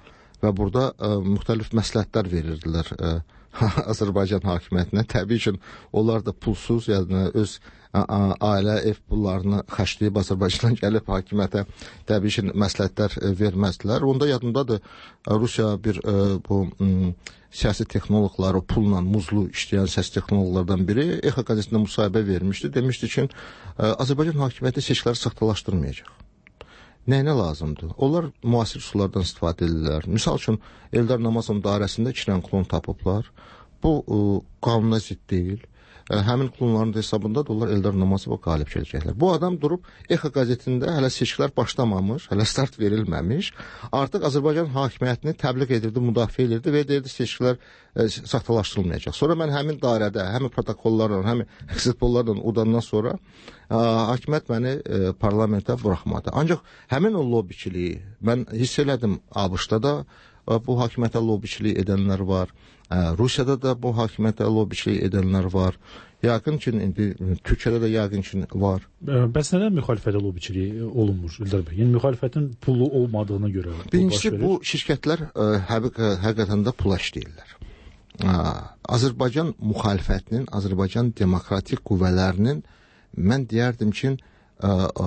Speaker 18: və burada ə, müxtəlif məsləhətlər verirdilər ə, Azərbaycan hakimiyyətinə. Təbii ki, onlar da pulsuz, yəni öz ə, ə, ailə ev pullarını xərcləyib Azərbaycandan gəlib hakimiyyətə təbii ki, məsləhətlər ə, verməzdilər. Onda yadımdadır, Rusiya bir ə, bu ə, siyasi texnoloqları pulla muzlu işləyən siyasi texnoloqlardan biri E X A qəzetində müsahibə vermişdi. Demişdi ki, ə, Azərbaycan hakimiyyəti seçkiləri saxtalaşdırmayacaq. Nəyinə lazımdır? Onlar müasir üsullardan istifadə edirlər. Misal üçün, Eldar Namazov dairəsində iki dənə klon tapıblar. Bu ə, qanuna zidd deyil. Ə, həmin klonların hesabında da onlar Eldar Namazova qalib gələcəklər. Bu adam durub E X A qəzetində hələ seçkilər başlamamış, hələ start verilməmiş, artıq Azərbaycan hakimiyyətini təbliğ edirdi, müdafiə edirdi və deyirdi seçkilər ə, saxtalaşdırılmayacaq. Sonra mən həmin dairədə, həmin protokollarla, həmin eksitpollarla udandan sonra ə, hakimiyyət məni ə, parlamentə buraxmadı. Ancaq həmin o lobiçiliyi mən hiss elədim ABŞ-da da ə, bu hakimiyyətə lobiçilik edənlər var. Ə, Rusiyada da bu hakimiyyətə lobiçilik edənlər var. Yəqin ki, indi Türkiyədə də yəqin ki var.
Speaker 8: Bəs nədən müxalifətə lobiçiliyi olunmur İldar bəy? Yəni müxalifətin pulu olmadığına görə.
Speaker 18: Birincisi bu şirkətlər ə, həqiq, həqiqətən də pula işləyirlər. Ə, Azərbaycan müxalifətinin, Azərbaycan demokratik qüvvələrinin mən deyərdim ki, ə, ə,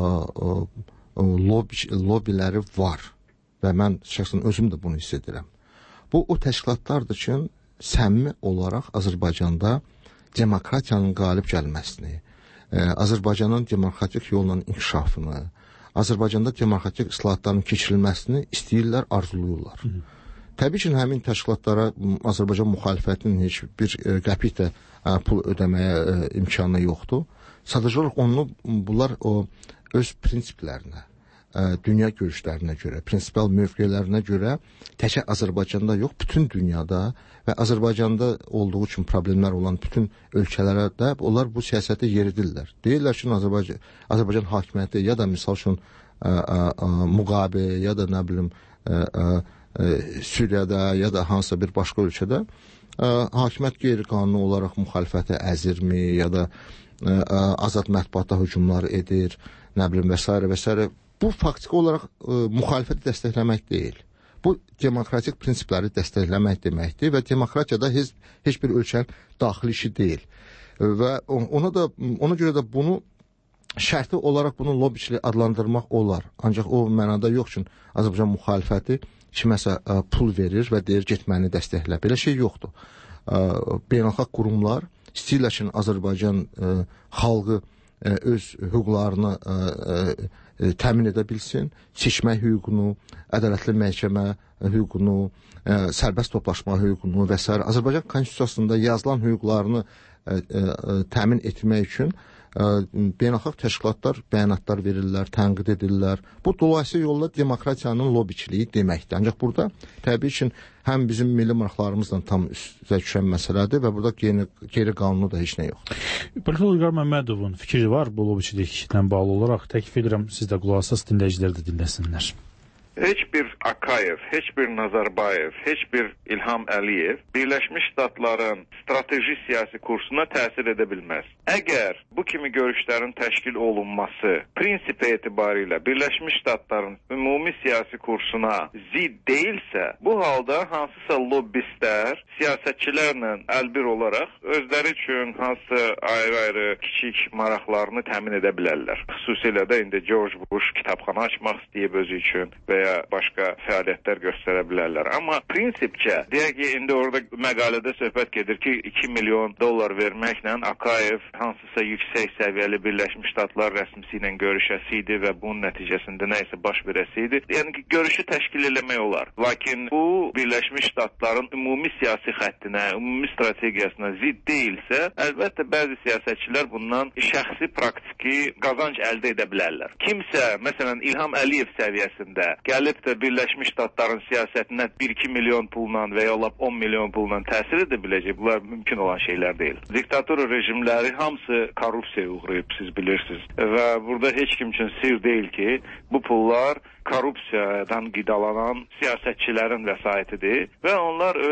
Speaker 18: ə, lobi, lobiləri var və mən şəxsən özüm də bunu hiss edirəm. Bu o təşkilatlardır ki, səmimi olaraq Azərbaycanda demokratiyanın qalib gəlməsini, ə, Azərbaycanın demokratik yolla inkişafını, Azərbaycanda demokratik islahatların keçirilməsini istəyirlər, arzuluyurlar. Hı -hı. Təbii ki, həmin təşkilatlara Azərbaycan müxalifətinin heç bir ə, qəpik də ə, pul ödəməyə ə, imkanı yoxdur. Sadəcə olaraq onu, bunlar o öz prinsiplərinə, ə, dünya görüşlərinə görə, prinsipal mövqelərinə görə təkcə Azərbaycanda yox, bütün dünyada və Azərbaycanda olduğu üçün problemlər olan bütün ölkələrə də onlar bu siyasəti yeridirlər. Deyirlər ki, Azərbaycan, Azərbaycan hakimiyyəti ya da misal üçün ə, ə, ə, Muqabe ya da nə bilim ə, ə, ə, Süriyada ya da hansısa bir başqa ölkədə ə, hakimiyyət qeyri-qanuni olaraq müxalifəti əzirmi ya da ə, ə, azad mətbuata hücumlar edir, nə bilim və s. və s. Bu faktiki olaraq ə, müxalifəti dəstəkləmək deyil. Bu demokratik prinsipləri dəstəkləmək deməkdir və demokratiyada heç, heç bir ölkənin daxili işi deyil. Və ona da ona görə də bunu şərti olaraq bunu lobiçilik adlandırmaq olar. Ancaq o mənada yox ki, Azərbaycan müxalifəti kiməsə ə, pul verir və deyir get məni dəstəklə. Belə şey yoxdur. Ə, beynəlxalq qurumlar istəyirlər ki, Azərbaycan ə, xalqı ə, öz hüquqlarını ə, ə, ə, təmin edə bilsin, seçmək hüququnu, ədalətli məhkəmə hüququnu, ə, sərbəst toplaşma hüququnu və s. Azərbaycan konstitusiyasında yazılan hüquqlarını ə, ə, təmin etmək üçün ə, beynəlxalq təşkilatlar bəyanatlar verirlər, tənqid edirlər. Bu dolayısıyla yolla demokratiyanın lobiçiliyi deməkdir. Ancaq burada təbii ki, həm bizim milli maraqlarımızla tam üstə düşən məsələdir və burada qeyri-qanuni da heç nə yoxdur.
Speaker 8: Professor İlqar Məmmədovun fikri var bu lobiçiliklə bağlı olaraq. Təklif edirəm siz də qulaq asasınız, dinləyicilər də dinləsinlər.
Speaker 5: Heç bir Akayev, heç bir Nazarbayev, heç bir İlham Əliyev Birləşmiş Ştatların strateji siyasi kursuna təsir edə bilməz. Əgər bu kimi görüşlərin təşkil olunması prinsip etibarilə Birləşmiş Ştatların ümumi siyasi kursuna zidd deyilsə, bu halda hansısa lobbistlər siyasətçilərlə əlbir olaraq özləri üçün hansı ayrı-ayrı kiçik maraqlarını təmin edə bilərlər. Xüsusilə də indi George Bush kitabxana açmaq istəyib özü üçün və ya başqa fəaliyyətlər göstərə bilərlər. Amma prinsipcə, deyək ki, indi orada məqalədə söhbət gedir ki, iki milyon dollar verməklə Akayev hansısa yüksək səviyyəli Birləşmiş Ştatlar rəsmisi ilə görüşəsiydi və bunun nəticəsində nə isə baş verəsiydi. Yəni ki, görüşü təşkil eləmək olar. Lakin bu Birləşmiş Ştatların ümumi siyasi xəttinə, ümumi strategiyasına zidd deyilsə, əlbəttə bəzi siyasətçilər bundan şəxsi praktiki qazanc əldə edə bilərlər. Kimsə, məsələn, İlham Əliyev səviyyəsində gəlib də Birləşmiş Ştatların siyasətinə bir iki milyon pulla və ya on milyon pulla təsir edə biləcək. Bunlar mümkün olan şeylər deyil. Diktatura rejimləri hamısı korrupsiyaya uğrayıb, siz bilirsiniz. Və burada heç kim üçün sir deyil ki, bu pullar korrupsiyadan qidalanan siyasətçilərin vəsaitidir və onlar öz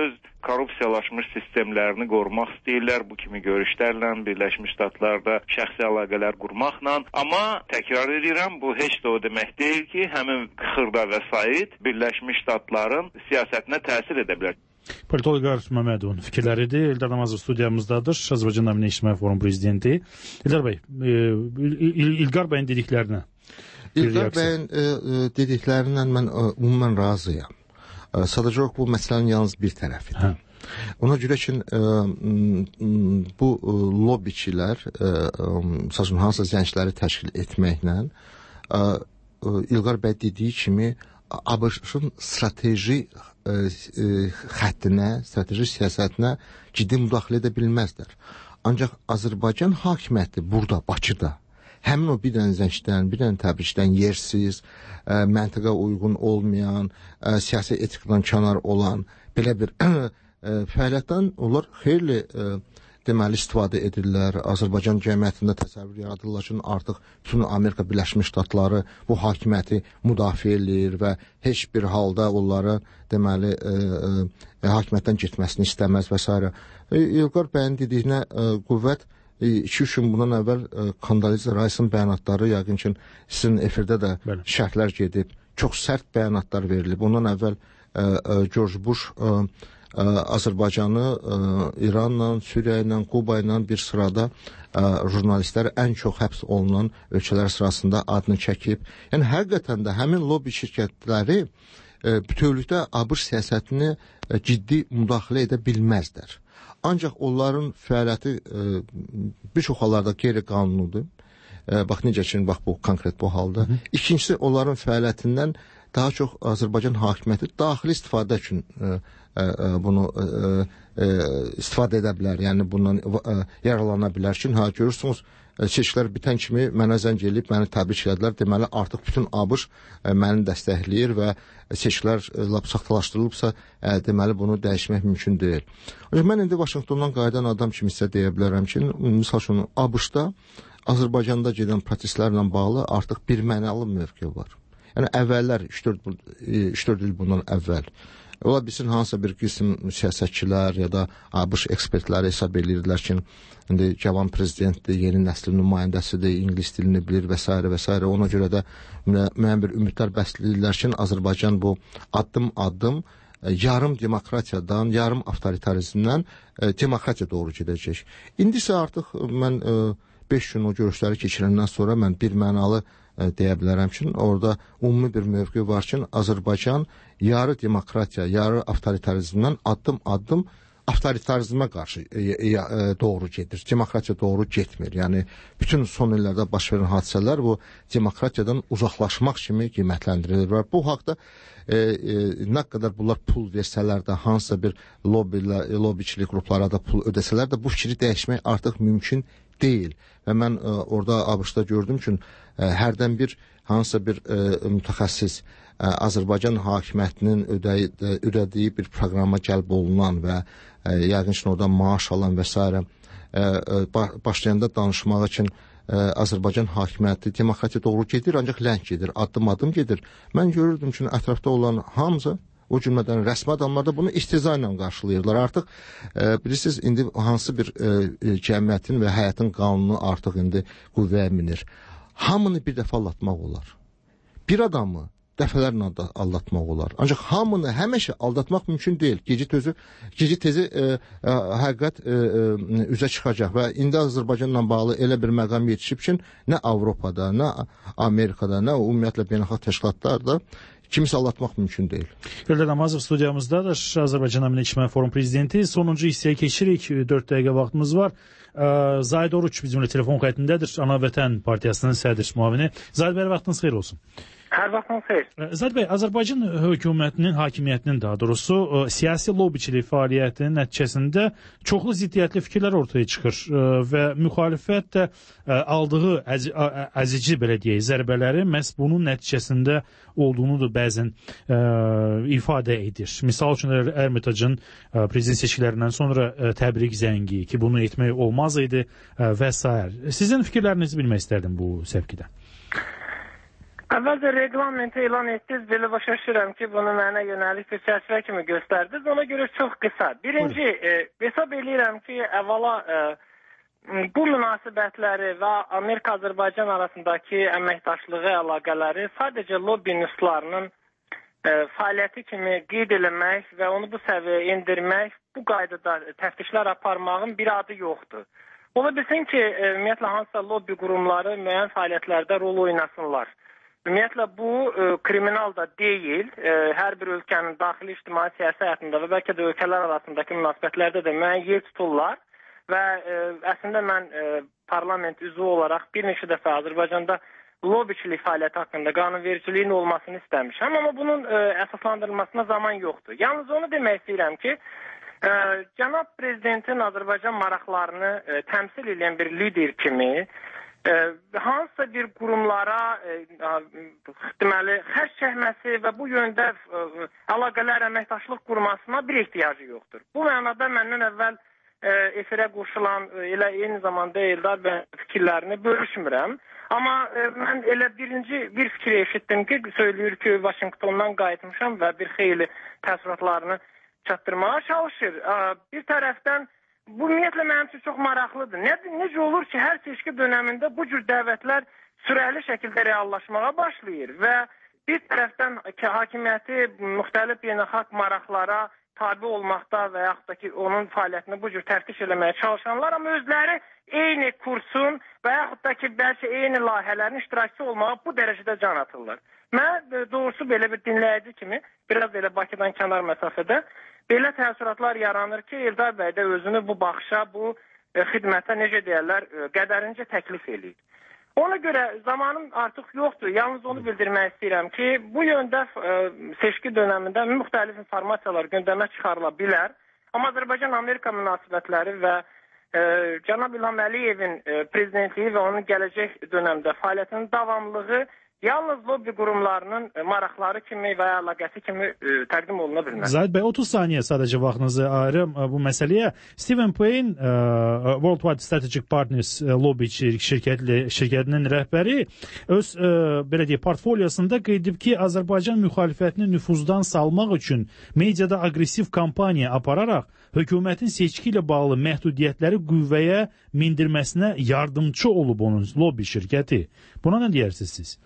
Speaker 5: korrupsiyalaşmış sistemlərini qorumaq istəyirlər bu kimi görüşlərlə, Birləşmiş Ştatlarda şəxsi əlaqələr qurmaqla. Amma təkrar edirəm, bu heç də o demək deyil ki, həmin xırda vəsait Birləşmiş Ştatların siyasətinə təsir edə bilər.
Speaker 8: Politolog Arif Məmmədovun fikirləridir. Eldar Namazov studiyamızdadır. Azərbaycan Əmniyyət İctimai Forum prezidenti. Eldar bəy, İlqar bəyin dediklərinə.
Speaker 18: İlqar bəyin dediklərindən mən ümumən razıyam. Sadəcə bu məsələnin yalnız bir tərəfidir. Hə. Ona görə ki, bu lobbiçilər, məsələn, hansısa zəncləri təşkil etməklə, İlqar bəy dediyi kimi, ABŞ-ın strateji xəttinə, strateji siyasətinə ciddi müdaxilə edə bilməzlər. Ancaq Azərbaycan hakimiyyəti burada, Bakıda, həmin o bir dənə zəncdən, bir dənə təbrikdən yersiz, məntiqə uyğun olmayan, siyasi etikadan kənar olan belə bir fəaliyyətdən onlar xeyli deməli istifadə edirlər. Azərbaycan cəmiyyətində təsəvvür yaradırlar ki, artıq bütün Amerika Birləşmiş Ştatları bu hakimiyyəti müdafiə edir və heç bir halda onları deməli e, e, hakimiyyətdən getməsini istəməz və s. İlqar bəyin dediyinə e, qüvvət iki üç gün bundan əvvəl e, Kondoliza Rice'ın bəyanatları yəqin ki, sizin efirdə də Bəli. şərhlər gedib. Çox sərt bəyanatlar verilib. Ondan əvvəl e, e, George Bush e, Azərbaycanı İranla, Suriya ilə, Quba ilə bir sırada jurnalistlər ən çox həbs olunan ölkələr sırasında adını çəkib. Yəni, həqiqətən də həmin lobby şirkətləri bütövlükdə ABŞ siyasətini ciddi müdaxilə edə bilməzlər. Ancaq onların fəaliyyəti bir çox hallarda qeyri-qanunidir. Bax, necə ki, bax, bu konkret bu halda. Hı -hı. İkincisi, onların fəaliyyətindən daha çox Azərbaycan hakimiyyəti daxili istifadə üçün ə, ə, bunu ə, ə, istifadə edə bilər. Yəni, bundan ə, yararlana bilər ki, ha, görürsünüz, seçkilər bitən kimi mənə zəng eləyib, məni təbrik edilər. Deməli, artıq bütün ABŞ ə, məni dəstəkləyir və seçkilər lap saxtalaşdırılıbsa, ə, deməli, bunu dəyişmək mümkün deyil. Ancaq mən indi Vaşinqtondan qayıdan adam kimi sizə deyə bilərəm ki, misal üçün, ABŞ-da Azərbaycanda gedən proseslərlə bağlı artıq bir mənalı mövqe var. Yəni, əvvəllər, üç dörd il bundan əvvəl, ola bilsin, hansısa bir qism siyasətçilər ya da ABŞ ekspertləri hesab edirdilər ki, indi cavan prezidentdir, yeni nəslin nümayəndəsidir, ingilis dilini bilir və s. və s. Ona görə də müəyyən bir ümidlər bəsləyirlər ki, Azərbaycan bu addım-addım yarım demokratiyadan, yarım avtoritarizmdən demokratiya doğru gedəcək. İndi isə artıq mən beş gün o görüşləri keçirəndən sonra mən bir mənalı deyə bilərəm ki, orada ümumi bir mövqe var ki, Azərbaycan yarı demokratiya, yarı avtoritarizmdən addım-addım avtoritarizmə qarşı e, e, doğru gedir. Demokratiya doğru getmir. Yəni, bütün son illərdə baş verən hadisələr bu demokratiyadan uzaqlaşmaq kimi qiymətləndirilir. Bu haqda e, e, nə qədər bunlar pul versələr də, hansısa bir lobbylər, lobbiçilik qruplara da pul ödəsələr də bu fikri dəyişmək artıq mümkün deyil. Və mən e, orada ABŞ-da gördüm ki, e, hərdən bir hansısa bir e, mütəxəssis e, Azərbaycan hakimiyyətinin ödəyi, e, ödədiyi bir proqrama cəlb olunan və e, yəqin ki, orada maaş alan və s. E, e, başlayanda danışmaq üçün e, Azərbaycan hakimiyyəti demokratiya doğru gedir, ancaq ləng gedir, addım-addım gedir. Mən görürdüm ki, ətrafda olan hamısı, o cümlədən rəsmi adamlar da bunu istiza ilə qarşılayırlar. Artıq e, bilirsiniz, indi hansı bir e, cəmiyyətin və həyatın qanunu artıq indi qüvvəyə minir. Hamını bir dəfə aldatmaq olar. Bir adamı dəfələrlə aldatmaq olar. Ancaq hamını həmişə aldatmaq mümkün deyil. Gecə tözü, gecə tezi e, e, həqiqət e, e, üzə çıxacaq və indi Azərbaycanla bağlı elə bir məqam yetişib ki, nə Avropada, nə Amerikada, nə ümumiyyətlə beynəlxalq təşkilatlarda kimisə aldatmaq mümkün deyil.
Speaker 8: Eldar Namazov studiyamızdadır. Azərbaycan Əmniyyət İctimai Forum prezidenti. Sonuncu hissəyə keçirik. dörd dəqiqə vaxtımız var. Zahid Oruç bizimlə telefon xəttindədir. Ana Vətən Partiyasının sədr müavini. Zahid bəy, vaxtınız xeyir olsun.
Speaker 20: Hər vaxtınız xeyir.
Speaker 8: Zahid bəy, Azərbaycan hökumətinin, hakimiyyətinin daha doğrusu siyasi lobbiçilik fəaliyyətinin nəticəsində çoxlu ziddiyyətli fikirlər ortaya çıxır və müxalifət də aldığı əz əzici, belə deyək, zərbələri məhz bunun nəticəsində olduğunu da bəzən ə, ifadə edir. Misal üçün, Ermitacın prezident seçkilərindən sonra ə, təbrik zəngi ki, bunu etmək olmaz idi ə, və s. Sizin fikirlərinizi bilmək istərdim bu səvkidə.
Speaker 20: Əvvəlcə reglamenti elan etdiniz, belə başa düşürəm ki, bunu mənə yönəlik bir çərçivə kimi göstərdiniz. Ona görə çox qısa. Birinci, e, hesab edirəm ki, əvvəla e, bu münasibətləri və Amerika-Azərbaycan arasındakı əməkdaşlığı əlaqələri sadəcə lobby nüfuzlarının e, fəaliyyəti kimi qeyd eləmək və onu bu səviyyəyə endirmək, bu qaydada təftişlər aparmağın bir adı yoxdur. Ola bilsin ki, e, ümumiyyətlə hansısa lobby qurumları müəyyən fəaliyyətlərdə rol oynasınlar. Ümumiyyətlə bu e, kriminal da deyil. E, hər bir ölkənin daxili ictimai siyasi həyatında və bəlkə də ölkələr arasındakı münasibətlərdə də müəyyən yer tuturlar. Və e, əslində mən e, parlament üzvü olaraq bir neçə dəfə Azərbaycanda lobbiçilik fəaliyyəti haqqında qanunvericiliyin olmasını istəmişəm. Amma bunun e, əsaslandırılmasına zaman yoxdur. Yalnız onu demək istəyirəm ki, e, cənab prezidentin Azərbaycan maraqlarını e, təmsil edən bir lider kimi e, hansısa bir qurumlara e, deməli, xərc çəkməsi və bu yöndə e, əlaqələr, əməkdaşlıq qurmasına bir ehtiyacı yoxdur. Bu mənada məndən əvvəl e, efirə qoşulan e, elə eyni zamanda Eldar bəy fikirlərini bölüşmürəm. Amma e, mən elə birinci bir fikir eşitdim ki, söylüyor ki, Vaşinqtondan qayıtmışam və bir xeyli təəssüratlarını çatdırmağa çalışır. E, bir tərəfdən bu ümumiyyətlə mənim üçün çox maraqlıdır. Ne, necə olur ki, hər seçki dönəmində bu cür dəvətlər sürəli şəkildə reallaşmağa başlayır və bir tərəfdən ki, hakimiyyəti müxtəlif beynəlxalq maraqlara tabi olmaqda və yaxud da ki, onun fəaliyyətini bu cür təftiş eləməyə çalışanlar, amma özləri eyni kursun və yaxud da ki, bəlkə eyni layihələrin iştirakçı olmağa bu dərəcədə can atırlar. Mən doğrusu belə bir dinləyici kimi, biraz belə Bakıdan kənar məsafədə belə təəssüratlar yaranır ki, Eldar bəy də özünü bu baxışa, bu e, xidmətə necə deyərlər, e, qədərincə təklif eləyir. Ona görə zamanım artıq yoxdur. Yalnız onu bildirmək istəyirəm ki, bu yöndə e, seçki dönəmində müxtəlif informasiyalar gündəmə çıxarıla bilər. Amma Azərbaycan-Amerika münasibətləri və e, cənab İlham Əliyevin e, prezidentliyi və onun gələcək dönəmdə fəaliyyətinin davamlılığı yalnız lobby qurumlarının maraqları kimi və əlaqəsi kimi e, təqdim oluna bilməz.
Speaker 8: Zahid bəy, otuz saniyə sadəcə vaxtınızı ayırım bu məsələyə. Steven Payne, uh, Worldwide Strategic Partners uh, lobby şirkətli, şirkətinin rəhbəri öz uh, belə deyək, portfolyosunda qeyd edib ki, Azərbaycan müxalifətini nüfuzdan salmaq üçün mediada aqressiv kampaniya apararaq hökumətin seçki ilə bağlı məhdudiyyətləri qüvvəyə mindirməsinə yardımcı olub onun lobby şirkəti. Buna nə deyərsiniz siz?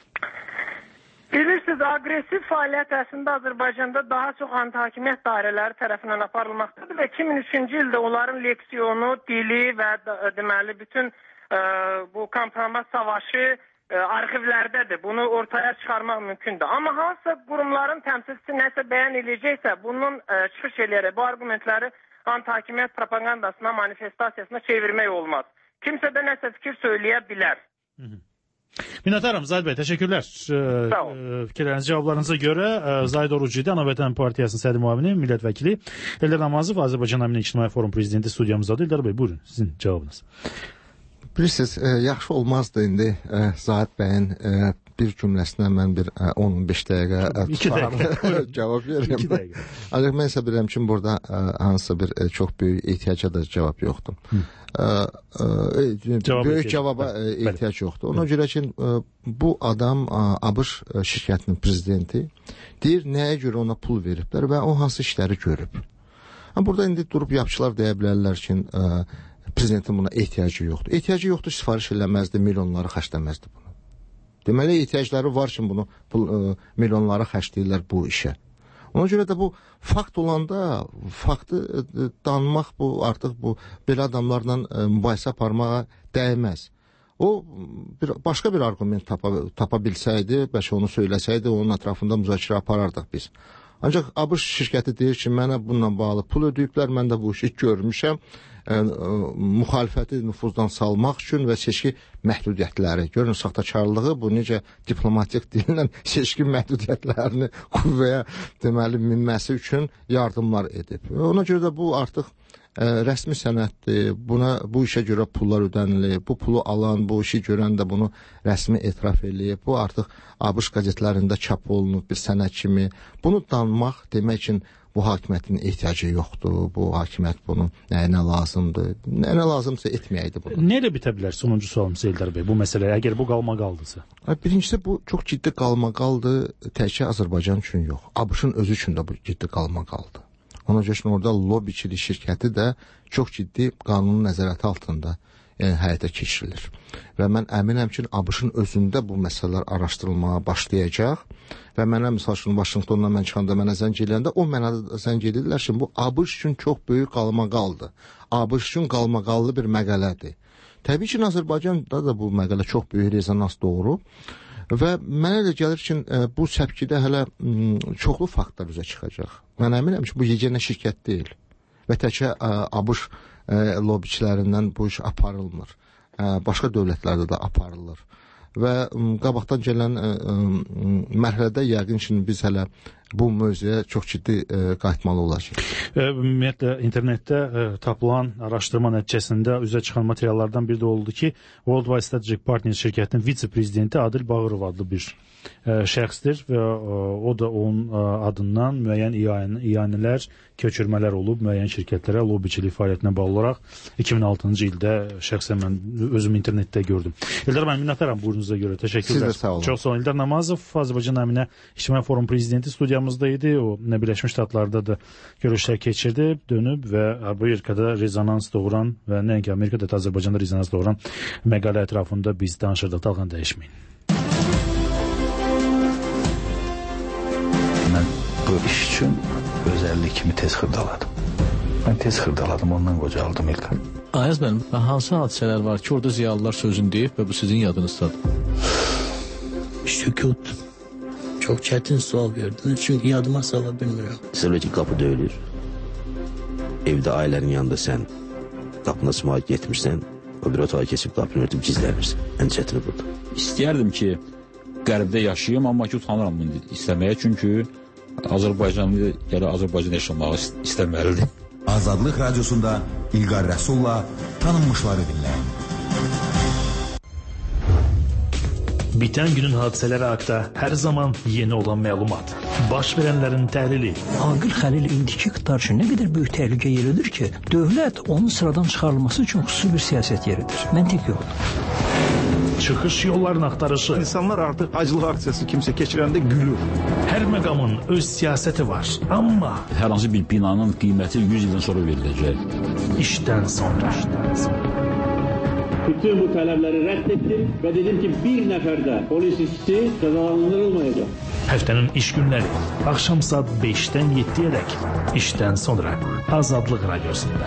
Speaker 20: Bilirsiniz, aqressiv fəaliyyət əslində Azərbaycanda daha çox anti-hakimiyyət dairələri tərəfindən aparılmaqdadır və iki min üçüncü ildə onların leksiyonu, dili və deməli bütün e, bu kompromat savaşı e, arxivlərdədir. Bunu ortaya çıxarmaq mümkündür. Amma hansısa qurumların təmsilçisi nəsə bəyan eləyəcəksə, bunun e, çıxış eləyərək bu argumentləri anti-hakimiyyət propagandasına, manifestasiyasına çevirmək olmaz. Kimsə də nəsə fikir söyləyə bilər.
Speaker 8: Hı -hı. Minnətdaram Zahid bəy, təşəkkürlər. Fikirləriniz, cavablarınıza görə Zahid Orucuydu, Ana Vətən Partiyasının sədr müavini, millət vəkili Eldar Namazov, Azərbaycan Əmni İctimai Forum prezidenti studiyamızdadır. Eldar bəy, buyurun, sizin cavabınız.
Speaker 18: Bilirsiniz, e, yaxşı olmazdı indi e, Zahid bəyin e, bir cümləsinə mən bir on on beş dəqiqə cavab verirəm. Ancaq mən isə bilirəm ki, burada e, hansısa bir e, çox böyük ehtiyaca da cavab yoxdur. E, e, cavab böyük cavaba e, ehtiyac yoxdur. Ona görə ki, e, bu adam ABŞ şirkətinin prezidenti deyir, nəyə görə ona pul veriblər və o hansı işləri görüb. Burada indi durub yapçılar deyə bilərlər ki, e, prezidentin buna ehtiyacı yoxdur. Ehtiyacı yoxdur, sifariş eləməzdi, milyonları xərcləməzdi bunu. Deməli, ehtiyacları var ki, bunu bu, e, milyonları xərcləyirlər bu işə. Ona görə də bu fakt olanda, faktı e, danmaq bu artıq bu belə adamlarla e, mübahisə aparmağa dəyməz. O bir, başqa bir argument tapa, tapa bilsəydi, bəlkə onu söyləsəydi, onun ətrafında müzakirə aparardıq biz. Ancaq ABŞ şirkəti deyir ki, mənə bununla bağlı pul ödəyiblər, mən də bu işi görmüşəm. E, e, müxalifəti nüfuzdan salmaq üçün və seçki məhdudiyyətləri. Görün, saxtakarlığı bu necə diplomatik dillə seçki məhdudiyyətlərini qüvvəyə deməli minməsi üçün yardımlar edib. Ona görə də bu artıq e, rəsmi sənəddir. Buna bu işə görə pullar ödənilir. Bu pulu alan, bu işi görən də bunu rəsmi etiraf eləyib. Bu artıq ABŞ qəzetlərində çap olunub bir sənəd kimi. Bunu danmaq demək üçün bu hakimiyyətin ehtiyacı yoxdur. Bu hakimiyyət bunun nəyinə lazımdır. Nəyinə lazımsa etməyəydi bunu.
Speaker 8: Nə ilə bitə bilər sonuncu sualımız Eldar bəy, bu məsələ, əgər bu qalmaqaldısa?
Speaker 18: Birincisi, bu çox ciddi qalmaqaldır, təkcə Azərbaycan üçün yox. ABŞ-ın özü üçün də bu ciddi qalmaqaldır. Ona görə ki, orada lobbiçilik şirkəti də çox ciddi qanunun nəzarəti altında yəni, həyata keçirilir. Və mən əminəm ki, ABŞ-ın özündə bu məsələlər araşdırılmağa başlayacaq və mənə, misal üçün, Vaşinqtondan mən çıxanda mənə zəng eləyəndə, o mənə zəng edirlər ki, bu ABŞ üçün çox böyük qalmaqaldır. ABŞ üçün qalmaqallı bir məqələdir. Təbii ki, Azərbaycanda da bu məqələ çox böyük rezonans doğurub və mənə də gəlir ki, bu səpkidə hələ çoxlu faktlar üzə çıxacaq. Mən əminəm ki, bu yeganə şirkət deyil və təkcə ABŞ lobbiçilərindən bu iş aparılmır. Başqa dövlətlərdə də aparılır. Və qabaqdan gələn mərhələdə yəqin ki, biz hələ bu mövzuya çox ciddi qayıtmalı olacaq.
Speaker 8: Ümumiyyətlə, internetdə tapılan araşdırma nəticəsində üzə çıxan materiallardan biri də oldu ki, Worldwide Strategic Partners şirkətinin vitse-prezidenti Adil Bağırov adlı bir şəxsdir və o da onun adından müəyyən iyanələr, köçürmələr olub, müəyyən şirkətlərə lobbiçilik fəaliyyətinə bağlı olaraq iki min altıncı ildə şəxsən mən özüm internetdə gördüm. Eldar mən minnətdaram buyurunuza görə. Təşəkkürlər.
Speaker 18: Siz də sağ olun.
Speaker 8: Çox sağ olun. Eldar Namazov, Azərbaycan Naminə İctimai Forum prezidenti studiyamızda idi. O Birləşmiş Ştatlarda da görüşlər keçirdi, dönüb və Amerikada rezonans doğuran və nəinki Amerikada da Azərbaycanda rezonans doğuran məqalə ətrafında biz danışırdıq. Dalğan dəyişməyin.
Speaker 21: Mən bu iş üçün özəllik kimi tez xırdaladım. Mən tez xırdaladım, ondan qocaldım İlqar.
Speaker 22: Ayaz mənim, hansı hadisələr var ki, orada ziyalılar sözünü deyib və bu sizin yadınızdadır?
Speaker 23: Sükut. Çox çətin sual verdiniz, çünki yadıma sala bilmirəm.
Speaker 24: Sırf ki, qapı döyülür. Evdə ailənin yanında sən qapını açmağa getmirsən, o bir otağa keçib qapını örtüb gizlənirsən. Ən çətini budur.
Speaker 25: İstəyərdim ki, qərbdə yaşayayım, amma ki, utanıram bunu istəməyə, çünki Azərbaycanlı gələ Azərbaycan yaşamağı istəməlidir.
Speaker 26: Azadlıq Radiosunda İlqar Rəsulla tanınmışları dinləyin.
Speaker 8: Bitən günün hadisələri haqda hər zaman yeni olan məlumat. Baş verənlərin təhlili.
Speaker 27: Aqil Xəlil indiki iqtidar üçün nə qədər böyük təhlükə yeridir ki, dövlət onun sıradan çıxarılması üçün xüsusi bir siyasət yeridir. Məntiq yoxdur.
Speaker 8: Çıxış yollarını axtarışı.
Speaker 28: İnsanlar artıq acılıq aksiyası kimsə keçirəndə gülür.
Speaker 8: Hər məqamın öz siyasəti var, amma
Speaker 25: hər hansı bir binanın qiyməti yüz ildən sonra veriləcək.
Speaker 8: İşdən sonra. İşdən sonra.
Speaker 29: Bütün bu tələbləri rədd etdim və dedim ki, bir nəfər də polis işçisi cəzalandırılmayacaq.
Speaker 8: Həftənin iş günləri, axşam saat beşdən yeddiyədək, işdən sonra Azadlıq Radiosunda.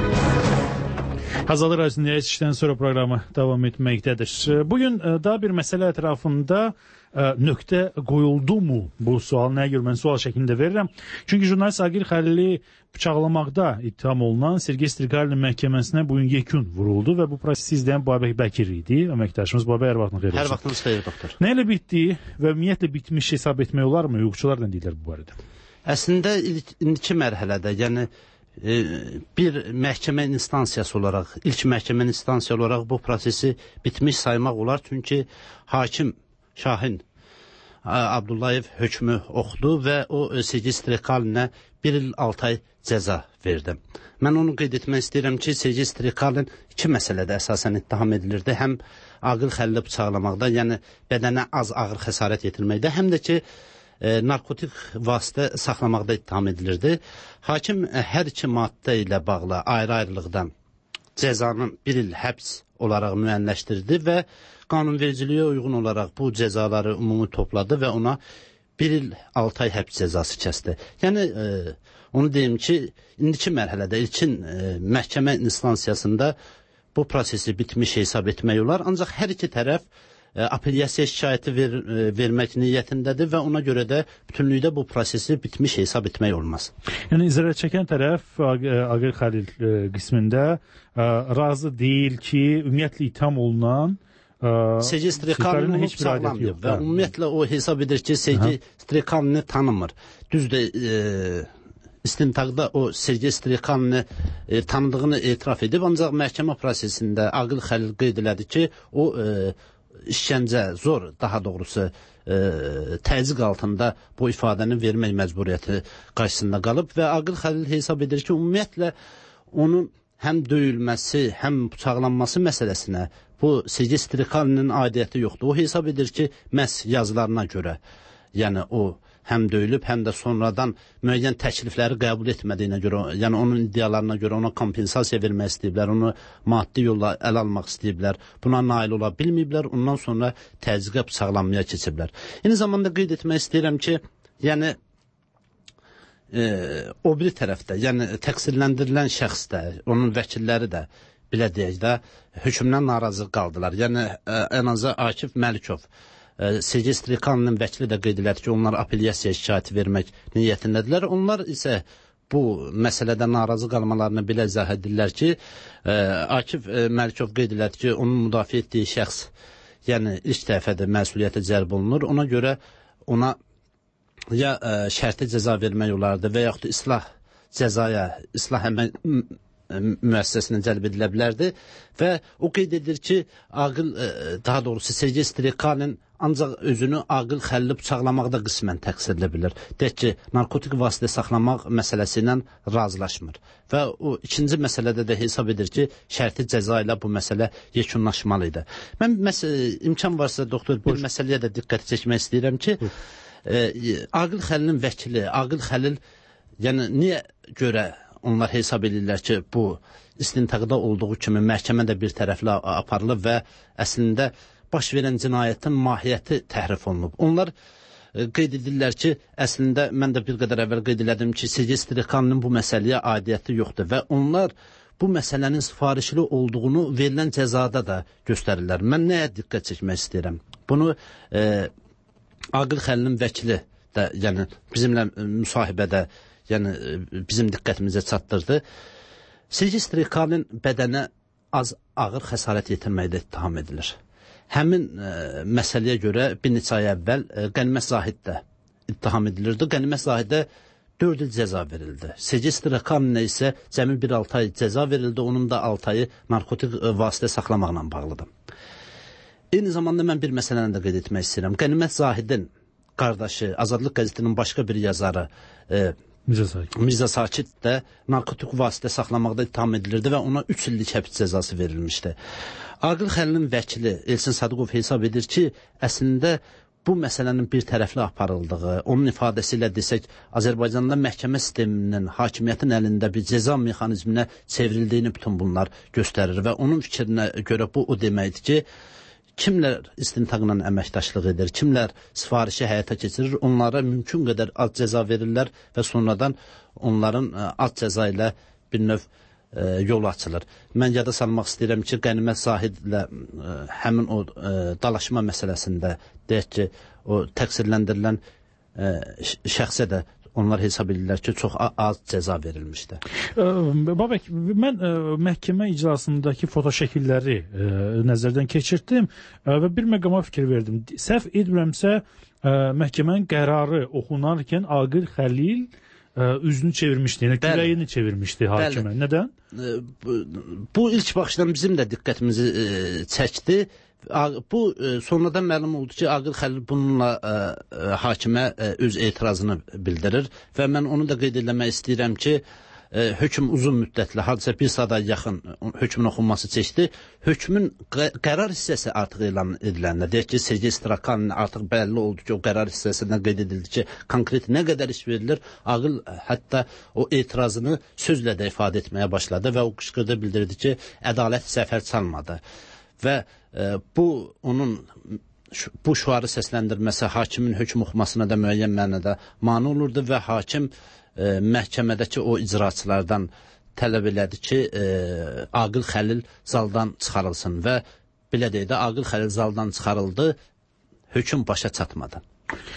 Speaker 8: Azadlıq Radiosunda işdən sonra proqramı davam etməkdədir. Bugün daha bir məsələ ətrafında nöqtə qoyuldu mu? Bu sual nəyə görə mən sual şəklində verirəm. Çünki jurnalist Aqil Xəlili bıçaqlamaqda ittiham olunan Sergey Strikalinin məhkəməsinə bugün yekun vuruldu və bu prosesi izləyən Babək Bəkir idi. Əməkdaşımız Babək, hər vaxtınız xeyir olsun.
Speaker 3: Hər vaxtınız xeyir, doktor.
Speaker 8: Nə ilə bitdi və ümumiyyətlə bitmiş hesab etmək olar mı? Hüquqçular nə deyirlər bu barədə?
Speaker 3: Əslində indiki mərhələdə, yəni e, bir məhkəmə instansiyası olaraq, ilk məhkəmə instansiyası olaraq bu prosesi bitmiş saymaq olar. Çünki hakim Şahin Abdullayev hökmü oxudu və o Sergey Strikalinə bir il altı ay cəza verdi. Mən onu qeyd etmək istəyirəm ki, Sergey Strikalin iki məsələdə əsasən ittiham edilirdi. Həm Aqil Xəlili bıçaqlamaqda, yəni bədənə az ağır xəsarət yetirməkdə, həm də ki, e, narkotik vasitə saxlamaqda ittiham edilirdi. Hakim e, hər iki maddə ilə bağlı ayrı-ayrılıqdan cəzanın bir il həbs olaraq müəyyənləşdirdi və qanunvericiliyə uyğun olaraq bu cəzaları ümumi topladı və ona bir il altı ay həbs cəzası kəsdi. Yəni, e, onu deyim ki, indiki mərhələdə ilkin e, məhkəmə instansiyasında bu prosesi bitmiş hesab etmək olar. Ancaq hər iki tərəf e, apellyasiya şikayəti ver, e, vermək niyyətindədir və ona görə də bütünlükdə bu prosesi bitmiş hesab etmək olmaz.
Speaker 8: Yəni, zərər çəkən tərəf Aqil Xəlil e, qismində e, razı deyil ki, ümumiyyətlə itham olunan
Speaker 3: Sergey Strikalini heç bıçaqlamayıb və ümumiyyətlə o hesab edir ki, Sergey Strikalini tanımır. Düzdür, e, istintaqda o Sergey Strikalini e, tanıdığını etiraf edib, ancaq məhkəmə prosesində Aqil Xəlil qeyd elədi ki, o e, işgəncə, zor, daha doğrusu e, təzyiq altında bu ifadəni vermək məcburiyyəti qarşısında qalıb və Aqil Xəlil hesab edir ki, ümumiyyətlə onun həm döyülməsi, həm bıçaqlanması məsələsinə bu Sergey Strikalinin aidiyyəti yoxdur. O hesab edir ki, məhz yazılarına görə, yəni o həm döyülüb, həm də sonradan müəyyən təklifləri qəbul etmədiyinə görə, yəni onun iddialarına görə ona kompensasiya vermək istəyiblər, onu maddi yolla əl almaq istəyiblər, buna nail ola bilməyiblər, ondan sonra təzyiqə bıçaqlanmaya keçiblər. Eyni zamanda qeyd etmək istəyirəm ki, yəni e, o biri tərəfdə, yəni təqsirləndirilən şəxs də, onun vəkilləri də, belə deyək də, hökmdən narazı qaldılar. Yəni ən azı Akif Məlikov, Sergey Strikalinin vəkili də qeyd elədi ki, onlar apellyasiya şikayəti vermək niyyətindədirlər. Onlar isə bu məsələdə narazı qalmalarını belə izah edirlər ki, Akif Məlikov qeyd elədi ki, onun müdafiə etdiyi şəxs, yəni ilk dəfədə məsuliyyətə cəlb olunur. Ona görə ona ya şərti cəza vermək olardı və yaxud da islah cəzaya, islah əmək müəssisəsinə cəlb edilə bilərdi və o qeyd edir ki, Aqil, daha doğrusu Sergey Strikalin ancaq özünü Aqil Xəlili bıçaqlamaqda qismən təqsirli bilir. Deyək ki, narkotik vasitə saxlamaq məsələsi ilə razılaşmır və o ikinci məsələdə də hesab edir ki, şərti cəza ilə bu məsələ yekunlaşmalı idi. Mən imkan varsa, doktor, bir Buyur. məsələyə də diqqət çəkmək istəyirəm ki, e, Aqil Xəlilin vəkili, Aqil Xəlil, yəni niyə görə onlar hesab edirlər ki, bu istintaqda olduğu kimi məhkəmə də bir tərəfli aparılıb və əslində baş verən cinayətin mahiyyəti təhrif olunub. Onlar e, qeyd edirlər ki, əslində mən də bir qədər əvvəl qeyd elədim ki, Sergey Strikalinin bu məsələyə aidiyyəti yoxdur və onlar bu məsələnin sifarişli olduğunu verilən cəzada da göstərirlər. Mən nəyə diqqət çəkmək istəyirəm? Bunu e, Aqil Xəlilin vəkili də, yəni bizimlə müsahibədə, yəni bizim diqqətimizə çatdırdı. Sergey Strikalin bədənə az ağır xəsarət yetirməkdə ittiham edilir. Həmin e, məsələyə görə bir neçə ay əvvəl e, Qənimət Zahid də ittiham edilirdi. Qənimət Zahidə dörd il cəza verildi. Sergey Strikalinə isə cəmi bir altı ay cəza verildi. Onun da altı ayı narkotik e, vasitə saxlamaqla bağlıdır. Eyni zamanda mən bir məsələni də qeyd etmək istəyirəm. Qənimət Zahidin qardaşı, Azadlıq qəzetinin başqa bir yazarı e, Mirzə Sakit. Mirzə Sakit də narkotik vasitə saxlamaqda ittiham edilirdi və ona üç illik həbs cəzası verilmişdi. Aqil Xəlilin vəkili Elçin Sadıqov hesab edir ki, əslində bu məsələnin bir tərəfli aparıldığı, onun ifadəsi ilə desək, Azərbaycanda məhkəmə sisteminin, hakimiyyətin əlində bir cəza mexanizminə çevrildiyini bütün bunlar göstərir və onun fikrinə görə bu o deməkdir ki, kimlər istintaqla əməkdaşlıq edir, kimlər sifarişi həyata keçirir, onlara mümkün qədər az cəza verirlər və sonradan onların az cəza ilə bir növ e, yol açılır. Mən yada salmaq istəyirəm ki, Qənimət Zahidlə e, həmin o e, dalaşma məsələsində deyək ki, o təqsirləndirilən e, şəxsə də onlar hesab edirlər ki, çox az cəza verilmişdi.
Speaker 8: Babək, mən ə, məhkəmə iclasındakı fotoşəkilləri ə, nəzərdən keçirtdim ə, və bir məqama fikir verdim. Səhv etmirəmsə, ə, məhkəmənin qərarı oxunarkən Aqil Xəlil ə, üzünü çevirmişdi, yəni kürəyini çevirmişdi hakimə. Bəli. Nədən?
Speaker 3: Bu, bu ilk baxışdan bizim də diqqətimizi ə, çəkdi. Bu sonradan məlum oldu ki, Aqil Xəlil bununla ə, ə, hakimə ə, öz etirazını bildirir və mən onu da qeyd etmək istəyirəm ki, ə, hökm uzun müddətli, hadisə bir saata yaxın hökmün oxunması çəkdi. Hökmün qərar hissəsi artıq elan ediləndə, deyək ki, Sergey Strikalin artıq bəlli oldu ki, o qərar hissəsindən qeyd edildi ki, konkret nə qədər iş verilir, Aqil hətta o etirazını sözlə də ifadə etməyə başladı və o qışqırdı, bildirdi ki, ədalət zəfər çalmadı. Və e, bu onun bu şüarı səsləndirməsi hakimin hökm oxumasına da müəyyən mənada mane olurdu və hakim e, məhkəmədəki o icraçılardan tələb elədi ki, e, Aqil Xəlil zaldan çıxarılsın və belə deyək də Aqil Xəlil zaldan çıxarıldı, hökm başa çatmadı.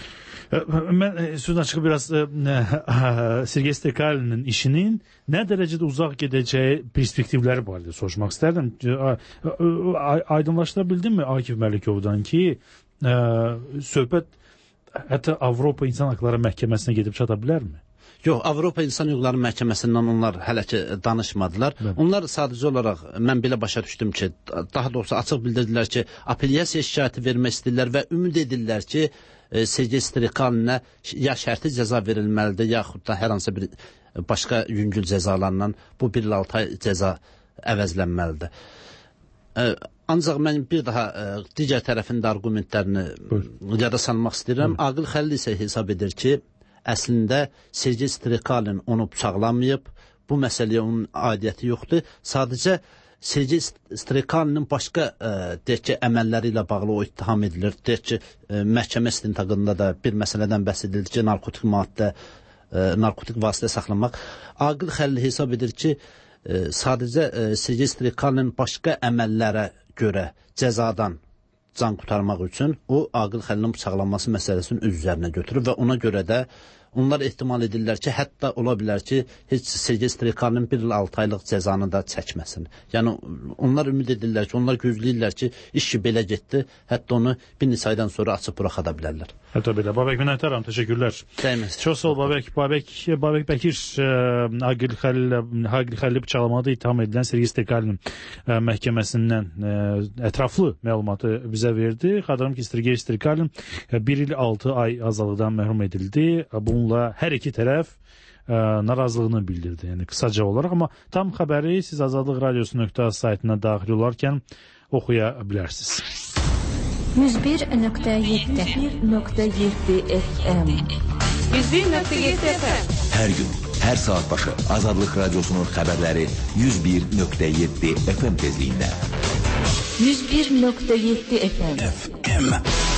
Speaker 8: Mən sözün açığı biraz ə, Sergey Strikalinin işinin nə dərəcədə uzaq gedəcəyi perspektivləri barədə soruşmaq istərdim. Aydınlaşdıra bildinmi Akif Məlikovdan ki, ə, söhbət hətta Avropa İnsan Haqları Məhkəməsinə gedib çata bilərmi?
Speaker 3: Yox, Avropa İnsan Hüquqları Məhkəməsindən onlar hələ ki danışmadılar. Evet. Onlar sadəcə olaraq, mən belə başa düşdüm ki, daha doğrusu açıq bildirdilər ki, apellyasiya şikayəti vermək istəyirlər və ümid edirlər ki, Sergey Strikalinə ya şərti cəza verilməlidir, yaxud da hər hansı bir başqa yüngül cəzalarla bu bir il altı ay cəza əvəzlənməlidir. Ancaq mən bir daha ə, digər tərəfin də argumentlərini yada salmaq istəyirəm. Aqil Xəlil isə hesab edir ki, əslində Sergey Strikalin onu bıçaqlamayıb, bu məsələyə onun aidiyyəti yoxdur. Sadəcə Sergey Strikalinin başqa ə, deyək ki, əməlləri ilə bağlı o ittiham edilir. Deyək ki, ə, məhkəmə istintaqında da bir məsələdən bəhs edildi ki, narkotik maddə, ə, narkotik vasitə saxlamaq. Aqil Xəlil hesab edir ki, ə, sadəcə ə, Sergey Strikalinin başqa əməllərə görə cəzadan can qurtarmaq üçün o Aqil Xəlilin bıçaqlanması məsələsini öz üzərinə götürür və ona görə də onlar ehtimal edirlər ki, hətta ola bilər ki, heç Sergey Strikalin bir il altı aylıq cəzanı da çəkməsin. Yəni, onlar ümid edirlər ki, onlar gözləyirlər ki, iş ki belə getdi, hətta onu bir neçə aydan sonra açıb buraxada bilərlər.
Speaker 8: Hətta belə. Babək Minətəram, təşəkkürlər.
Speaker 3: Dəyməz.
Speaker 8: Çox sağ ol, Babək. Babək, Babək Bəkir, Aqil Xəlili bıçaqlamada ittiham edilən Sergey Strikalin məhkəməsindən ətraflı məlumatı bizə verdi. Xatırladım ki, Sergey Strikalin bir il altı ay azadlıqdan məhrum edildi. Bununla hər iki tərəf ə, narazılığını bildirdi, yəni qısaca olaraq. Amma tam xəbəri siz Azadlıq Radiosu nöqtə saytına daxil olarkən oxuya bilərsiniz.
Speaker 1: yüz bir nöqtə yeddi F M
Speaker 2: yüz bir nöqtə yeddi F M
Speaker 26: Hər gün, hər saat başı Azadlıq Radiosunun xəbərləri yüz bir nöqtə yeddi F M tezliyində.
Speaker 1: yüz bir nöqtə yeddi F M
Speaker 26: F M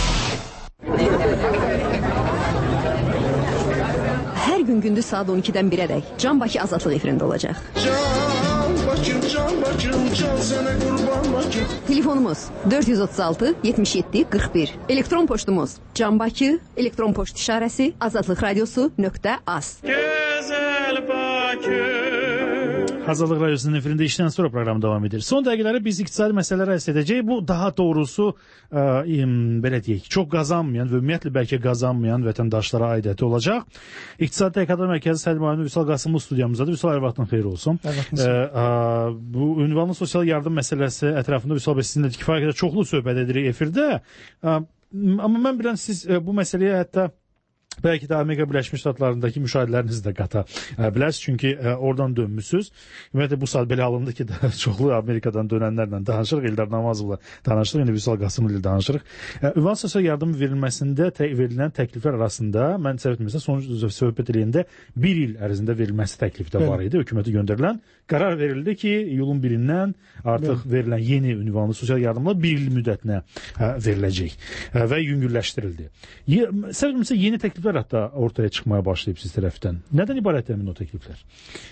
Speaker 4: Hər gün gündüz saat on ikidən birədək Can Bakı Azadlıq efirində olacaq.
Speaker 6: Can Bakım, Can Bakım, can sənə qurban Bakım.
Speaker 4: Telefonumuz dörd yüz otuz altı yetmiş yeddi qırx bir. Elektron poçtumuz Can Bakı, elektron poçt işarəsi azadlıq radiosu nöqtə az.
Speaker 6: Gözəl Bakı.
Speaker 8: Azadlıq Radiosu'nun efirində işdən sonra proqram davam edir. Son dəqiqələri biz iqtisadi məsələləri həsr edəcəyik. Bu daha doğrusu ə, belə deyək, çox qazanmayan və ümumiyyətlə bəlkə qazanmayan vətəndaşlara aidiyyəti olacaq. İqtisadi Təhqiqatlar Mərkəzi Sədr müavini Vüsal Qasımlı studiyamızdadır. Vüsal, hər vaxtın xeyir olsun. Ə, ə, bu ünvanlı sosial yardım məsələsi ətrafında Vüsal bəy sizinlə kifayət qədər çoxlu söhbət edirik efirdə. Ə, amma mən bilən siz ə, bu məsələyə hətta belki de Amerika Birləşmiş Ştatlarındakı müşahidələrinizi də qata bilərsiniz. Çünki e, oradan dönmüşsünüz. Ümumiyyətlə bu saat belə alındı ki, daha çoxlu Amerikadan dönənlərlə danışırıq. Eldar Namazovla danışırıq. İndi Vüsal Qasımlı ilə danışırıq. E, ünvan sosial yardım verilməsində tə, verilən təkliflər arasında mən səhv etmirəmsə son söhbət eləyəndə bir il ərzində verilməsi təklifi də var idi. Hökumətə göndərilən qərar verildi ki, iyulun birindən artıq evet. verilən yeni ünvanlı sosial yardımlar bir il müddətinə e, veriləcək e, və yüngülləşdirildi. Səhv etmirəmsə yeni təkliflər hatta ortaya çıkmaya başlayıp siz tərəfdən. Nədən ibarət əmin o təkliflər?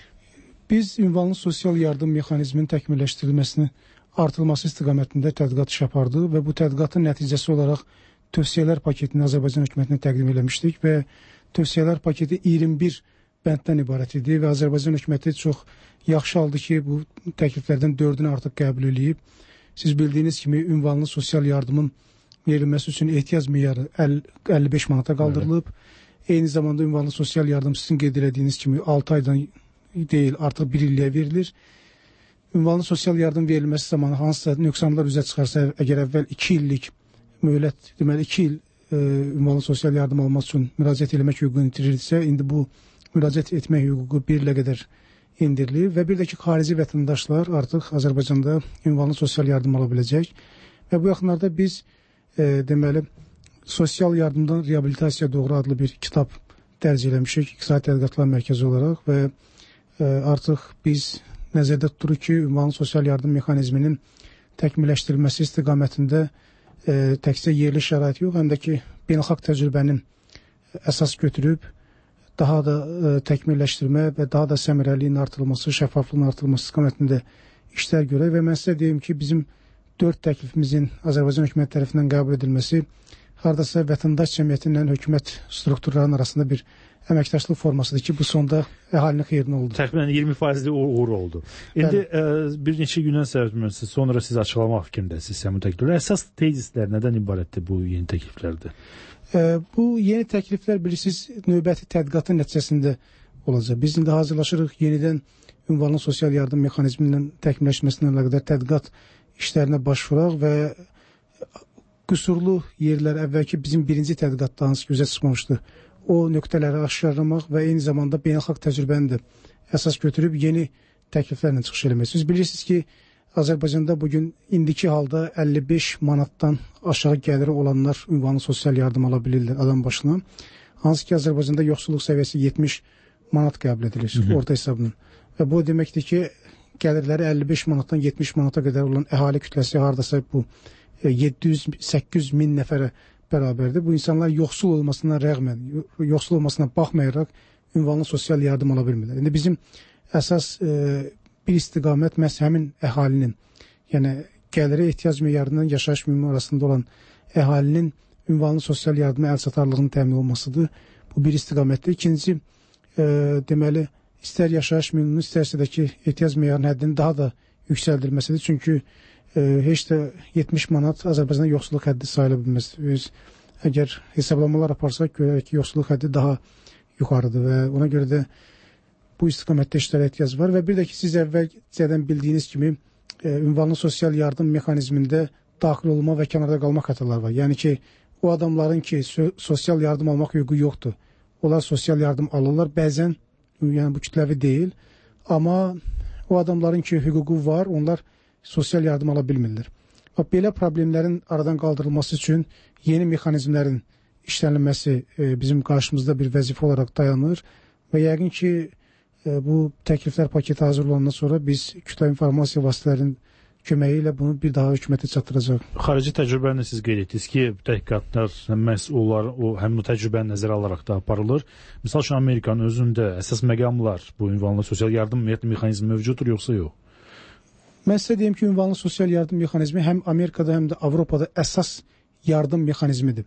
Speaker 7: Biz ünvanlı sosial yardım mexanizminin təkmilləşdirilməsini artırılması istiqamətində tədqiqat iş apardıq və bu tədqiqatın nəticəsi olaraq tövsiyələr paketini Azərbaycan hökumətinə təqdim eləmişdik və tövsiyələr paketi iyirmi bir bənddən ibarət idi və Azərbaycan hökuməti çox yaxşı aldı ki, bu təkliflərdən dördünü artıq qəbul edib. Siz bildiyiniz kimi ünvanlı sosial yardımın verilməsi üçün ehtiyac meyarı əlli beş manata qaldırılıb. Evet. Eyni zamanda ünvanlı sosial yardım sizin qeyd etdiyiniz kimi altı aydan deyil, artıq bir illiyə verilir. Ünvanlı sosial yardım verilməsi zamanı hansısa nöqsanlar üzə çıxarsa, əgər əvvəl iki illik möhlət, deməli iki il e, ünvanlı sosial yardım alması üçün müraciət etmək hüququnu itirirsə, indi bu müraciət etmək hüququ bir ilə qədər indirilir və bir də ki, xarici vətəndaşlar artıq Azərbaycanda ünvanlı sosial yardım ala biləcək və bu yaxınlarda biz E, deməli, sosial yardımdan reabilitasiya doğru adlı bir kitab dərc eləmişik İqtisadi Tədqiqatlar Mərkəzi olaraq və e, artıq biz nəzərdə tuturuq ki, ünvanlı sosial yardım mexanizminin təkmilləşdirilməsi istiqamətində e, təkcə yerli şərait yox, həm də ki, beynəlxalq təcrübənin əsas götürüb daha da e, təkmilləşdirmə və daha da səmərəliyin artırılması, şəffaflığın artırılması istiqamətində işlər görək və mən sizə deyim ki, bizim dörd təklifimizin Azərbaycan hökuməti tərəfindən qəbul edilməsi hardasa vətəndaş cəmiyyətindən hökumət strukturlarının arasında bir əməkdaşlıq formasıdır ki, bu sonda əhalinin xeyrinə oldu.
Speaker 8: Təxminən iyirmi faizli uğur oldu. İndi e, bir neçə gündən səbəbimiz, sonra siz açıqlamaq fikrindəsiniz bu təkliflər. Əsas tezislər nədən ibarətdir bu yeni təkliflərdə?
Speaker 7: E, bu yeni təkliflər bilirsiniz, növbəti tədqiqatın nəticəsində olacaq. Biz indi hazırlaşırıq yenidən ünvanlı sosial yardım mexanizminin təkmilləşməsindən qədər tədqiqat işlərinə başvuraq və qüsurlu yerlər əvvəlki bizim birinci tədqiqatda hansı gözə çıxmamışdı, o nöqtələri aşkarlamaq və eyni zamanda beynəlxalq təcrübəni də əsas götürüb yeni təkliflərlə çıxış eləmək. Siz bilirsiniz ki, Azərbaycanda bugün indiki halda əlli beş manatdan aşağı gəliri olanlar ünvanlı sosial yardım ala bilirlər adam başına. Hansı ki, Azərbaycanda yoxsulluq səviyyəsi yetmiş manat qəbul edilir Hı -hı. orta hesabla. Və bu deməkdir ki, gəlirləri əlli beş manatdan yetmiş manata qədər olan əhali kütləsi hardasa bu yeddi yüz səkkiz yüz min nəfərə bərabərdir. Bu insanlar yoxsul olmasına rəğmən, yoxsul olmasına baxmayaraq ünvanlı sosial yardım ala bilmirlər. İndi bizim əsas e, bir istiqamət məhz həmin əhalinin, yəni gəlirə ehtiyac meyarından yaşayış minimum arasında olan əhalinin ünvanlı sosial yardıma əl çatarlığının təmin olmasıdır. Bu bir istiqamətdir. İkinci, e, deməli, istər yaşayış minimum, istərsə də ki, ehtiyac meyarının həddinin daha da yüksəldilməsidir. Çünki e, heç də yetmiş manat Azərbaycanda yoxsulluq həddi sayıla bilməz. Biz əgər hesablamalar aparsaq, görərək ki, yoxsulluq həddi daha yuxarıdır və ona görə də bu istiqamətdə işlərə ehtiyac var və bir də ki, siz əvvəlcədən bildiyiniz kimi e, ünvanlı sosial yardım mexanizmində daxil olma və kənarda qalma xətalar var. Yəni ki, o adamların ki, so sosial yardım almaq hüququ yoxdur. Onlar sosial yardım alırlar, bəzən, yəni bu kütləvi deyil, amma o adamların ki, hüququ var, onlar sosial yardım ala bilmirlər. Və belə problemlərin aradan qaldırılması üçün yeni mexanizmlərin işlənilməsi e, bizim qarşımızda bir vəzifə olaraq dayanır və yəqin ki, bu təkliflər paketi hazırlanandan sonra biz kütləvi informasiya vasitələrinin köməyi ilə bunu bir daha hökumətə çatdıracaq.
Speaker 8: Xarici təcrübəni siz qeyd etdiniz ki, təhqiqatlar məhz onlar, o, həmin o təcrübəni nəzərə alaraq da aparılır. Misal üçün, Amerikanın özündə əsas məqamlar bu ünvanlı sosial yardım mexanizmi mövcuddur, yoxsa yox?
Speaker 7: Mən sizə deyim ki, ünvanlı sosial yardım mexanizmi həm Amerikada, həm də Avropada əsas yardım mexanizmidir.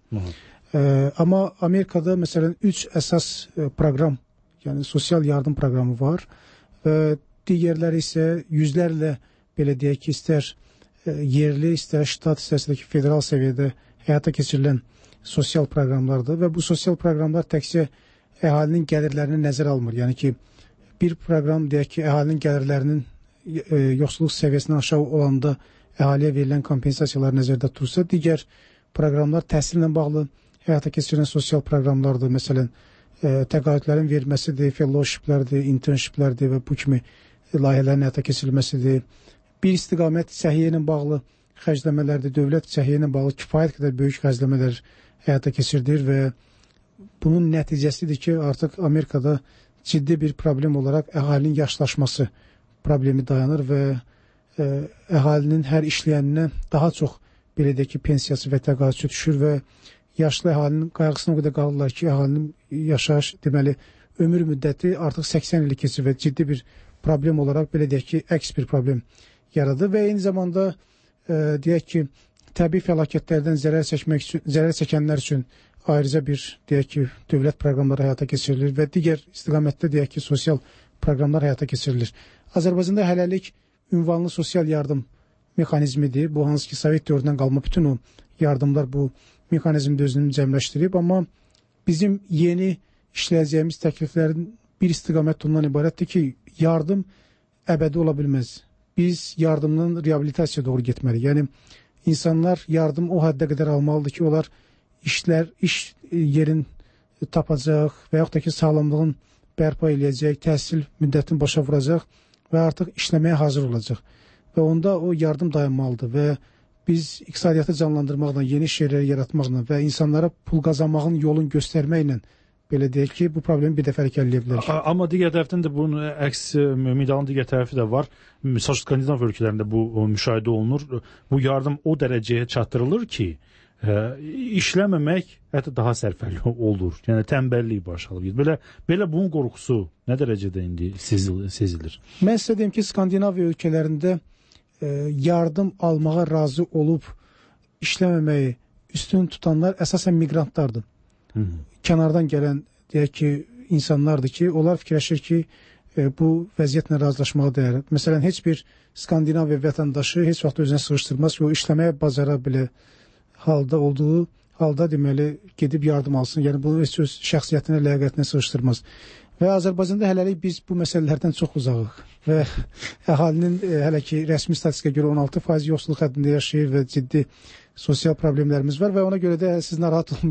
Speaker 7: Ee, amma Amerikada, məsələn, üç əsas proqram, yəni sosial yardım proqramı var və digərləri isə yüzlərlə, belə deyək ki, istər yerli, istər ştat, istərsə ki, federal səviyyədə həyata keçirilən sosial proqramlardır və bu sosial proqramlar təkcə əhalinin gəlirlərini nəzərə almır. Yəni ki, bir proqram deyək ki, əhalinin gəlirlərinin e, yoxsulluq səviyyəsindən aşağı olanda əhaliyə verilən kompensasiyalar nəzərdə tutulsa, digər proqramlar təhsillə bağlı həyata keçirilən sosial proqramlardır. Məsələn, təqaüdlərin verilməsidir, fellowshiplərdir, internshiplərdir və bu kimi layihələrin həyata keçirilməsidir. Bir istiqamət səhiyyə ilə bağlı xərcləmələrdir, dövlət səhiyyə ilə bağlı kifayət qədər böyük xərcləmələr həyata keçirilir və bunun nəticəsidir ki, artıq Amerikada ciddi bir problem olaraq əhalinin yaşlaşması problemi dayanır və ə, əhalinin hər işləyəninə daha çox belə deyək ki, pensiyası və təqaüdçü düşür və yaşlı əhalinin qayğısına o qədər qalırlar ki, əhalinin yaşayış, deməli, ömür müddəti artıq səksən ili keçir və ciddi bir problem olaraq, belə deyək ki, əks bir problem yaradır və eyni zamanda e, deyək ki, təbii fəlakətlərdən zərər çəkmək üçün, zərər çəkənlər üçün ayrıca bir, deyək ki, dövlət proqramları həyata keçirilir və digər istiqamətdə, deyək ki, sosial proqramlar həyata keçirilir. Azərbaycanda hələlik ünvanlı sosial yardım mexanizmidir. Bu, hansı ki, Sovet dövründən qalma bütün o yardımlar bu mexanizmdə özünü cəmləşdirib, amma bizim yeni işləyəcəyimiz təkliflərin bir istiqamət ondan ibarətdir ki, yardım əbədi ola bilməz. Biz yardımdan reabilitasiya doğru getməliyik. Yəni, insanlar yardım o həddə qədər almalıdır ki, onlar işlər, iş yerin tapacaq və yaxud da ki, sağlamlığın bərpa eləyəcək, təhsil müddətini başa vuracaq və artıq işləməyə hazır olacaq. Və onda o yardım dayanmalıdır və biz iqtisadiyyatı canlandırmaqla, yeni şeyləri yaratmaqla və insanlara pul qazanmağın yolunu göstərməklə, belə deyək ki, bu problemi bir dəfəlik əlləyə bilərik.
Speaker 8: Amma digər tərəfdən də bunun əks medalın digər tərəfi də var. Misal Skandinav ölkələrində bu müşahidə olunur. Bu yardım o dərəcəyə çatdırılır ki, ə, işləməmək hətta daha sərfəli olur. Yəni tənbəllik baş alır. Belə belə bunun qorxusu nə dərəcədə indi sezilir?
Speaker 7: Mən sizə deyim ki, Skandinaviya ölkələrində ə, yardım almağa razı olub işləməməyi üstün tutanlar əsasən miqrantlardır. Hı -hı. Kənardan gələn, deyək ki, insanlardır ki, onlar fikirləşir ki, e, bu vəziyyətlə razılaşmağa dəyər. Məsələn, heç bir Skandinaviya vətəndaşı heç vaxt özünə sığışdırmaz ki, o işləməyə bacara bilə halda olduğu halda deməli gedib yardım alsın. Yəni, bunu heç öz şəxsiyyətinə, ləyaqətinə sığışdırmaz. Və Azərbaycanda hələlik biz bu məsələlərdən çox uzağıq və əhalinin e, hələ ki, rəsmi statistikaya görə on altı faiz yoxsulluq həddində yaşayır və ciddi sosial problemlərimiz var və ona görə də siz narahat olmayın.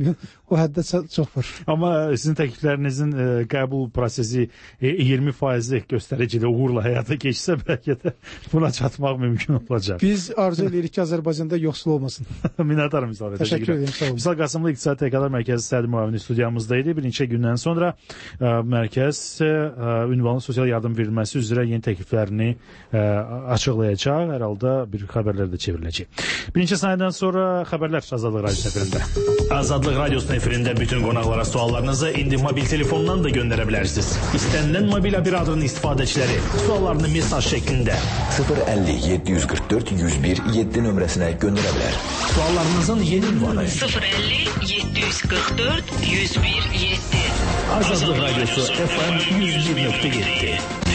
Speaker 7: o həddə çoxdur.
Speaker 8: Amma sizin təkliflərinizin e, qəbul prosesi e, iyirmi faizlik göstəricilə uğurla həyata keçsə bəlkə də buna çatmaq mümkün olacaq.
Speaker 7: Biz arzu edirik ki, Azərbaycanda yoxsul olmasın.
Speaker 8: Minnətdarım Vüsal.
Speaker 7: Təşəkkür edirəm. Sağ olun.
Speaker 8: Vüsal Qasımlı İqtisadi Tədqiqatlar Mərkəzi Sədr müavini studiyamızdaydı. Bir neçə gündən sonra ə, mərkəz ə, ünvanlı sosial yardım verilməsi üzrə yeni təkliflərini ə, açıqlayacaq. Hər halda bir xəbərlər də çevriləcək. Bir neçə saniyədən sonra xəbərlər Azadlıq Radiosu efirində.
Speaker 9: Azadlıq Radiosu efirində bütün qonaqlara suallarınızı indi mobil telefondan da göndərə bilərsiniz. İstənilən mobil operatörün istifadəçiləri suallarını mesaj şəklində
Speaker 26: sıfır əlli yeddi yüz qırx dörd yüz bir yeddi nömrəsinə göndərə bilər.
Speaker 9: Suallarınızın yeni ünvanı
Speaker 2: sıfır əlli yeddi yüz qırx dörd yüz bir yeddi.
Speaker 9: Azadlıq Radiosu F M yüz bir nöqtə yeddi.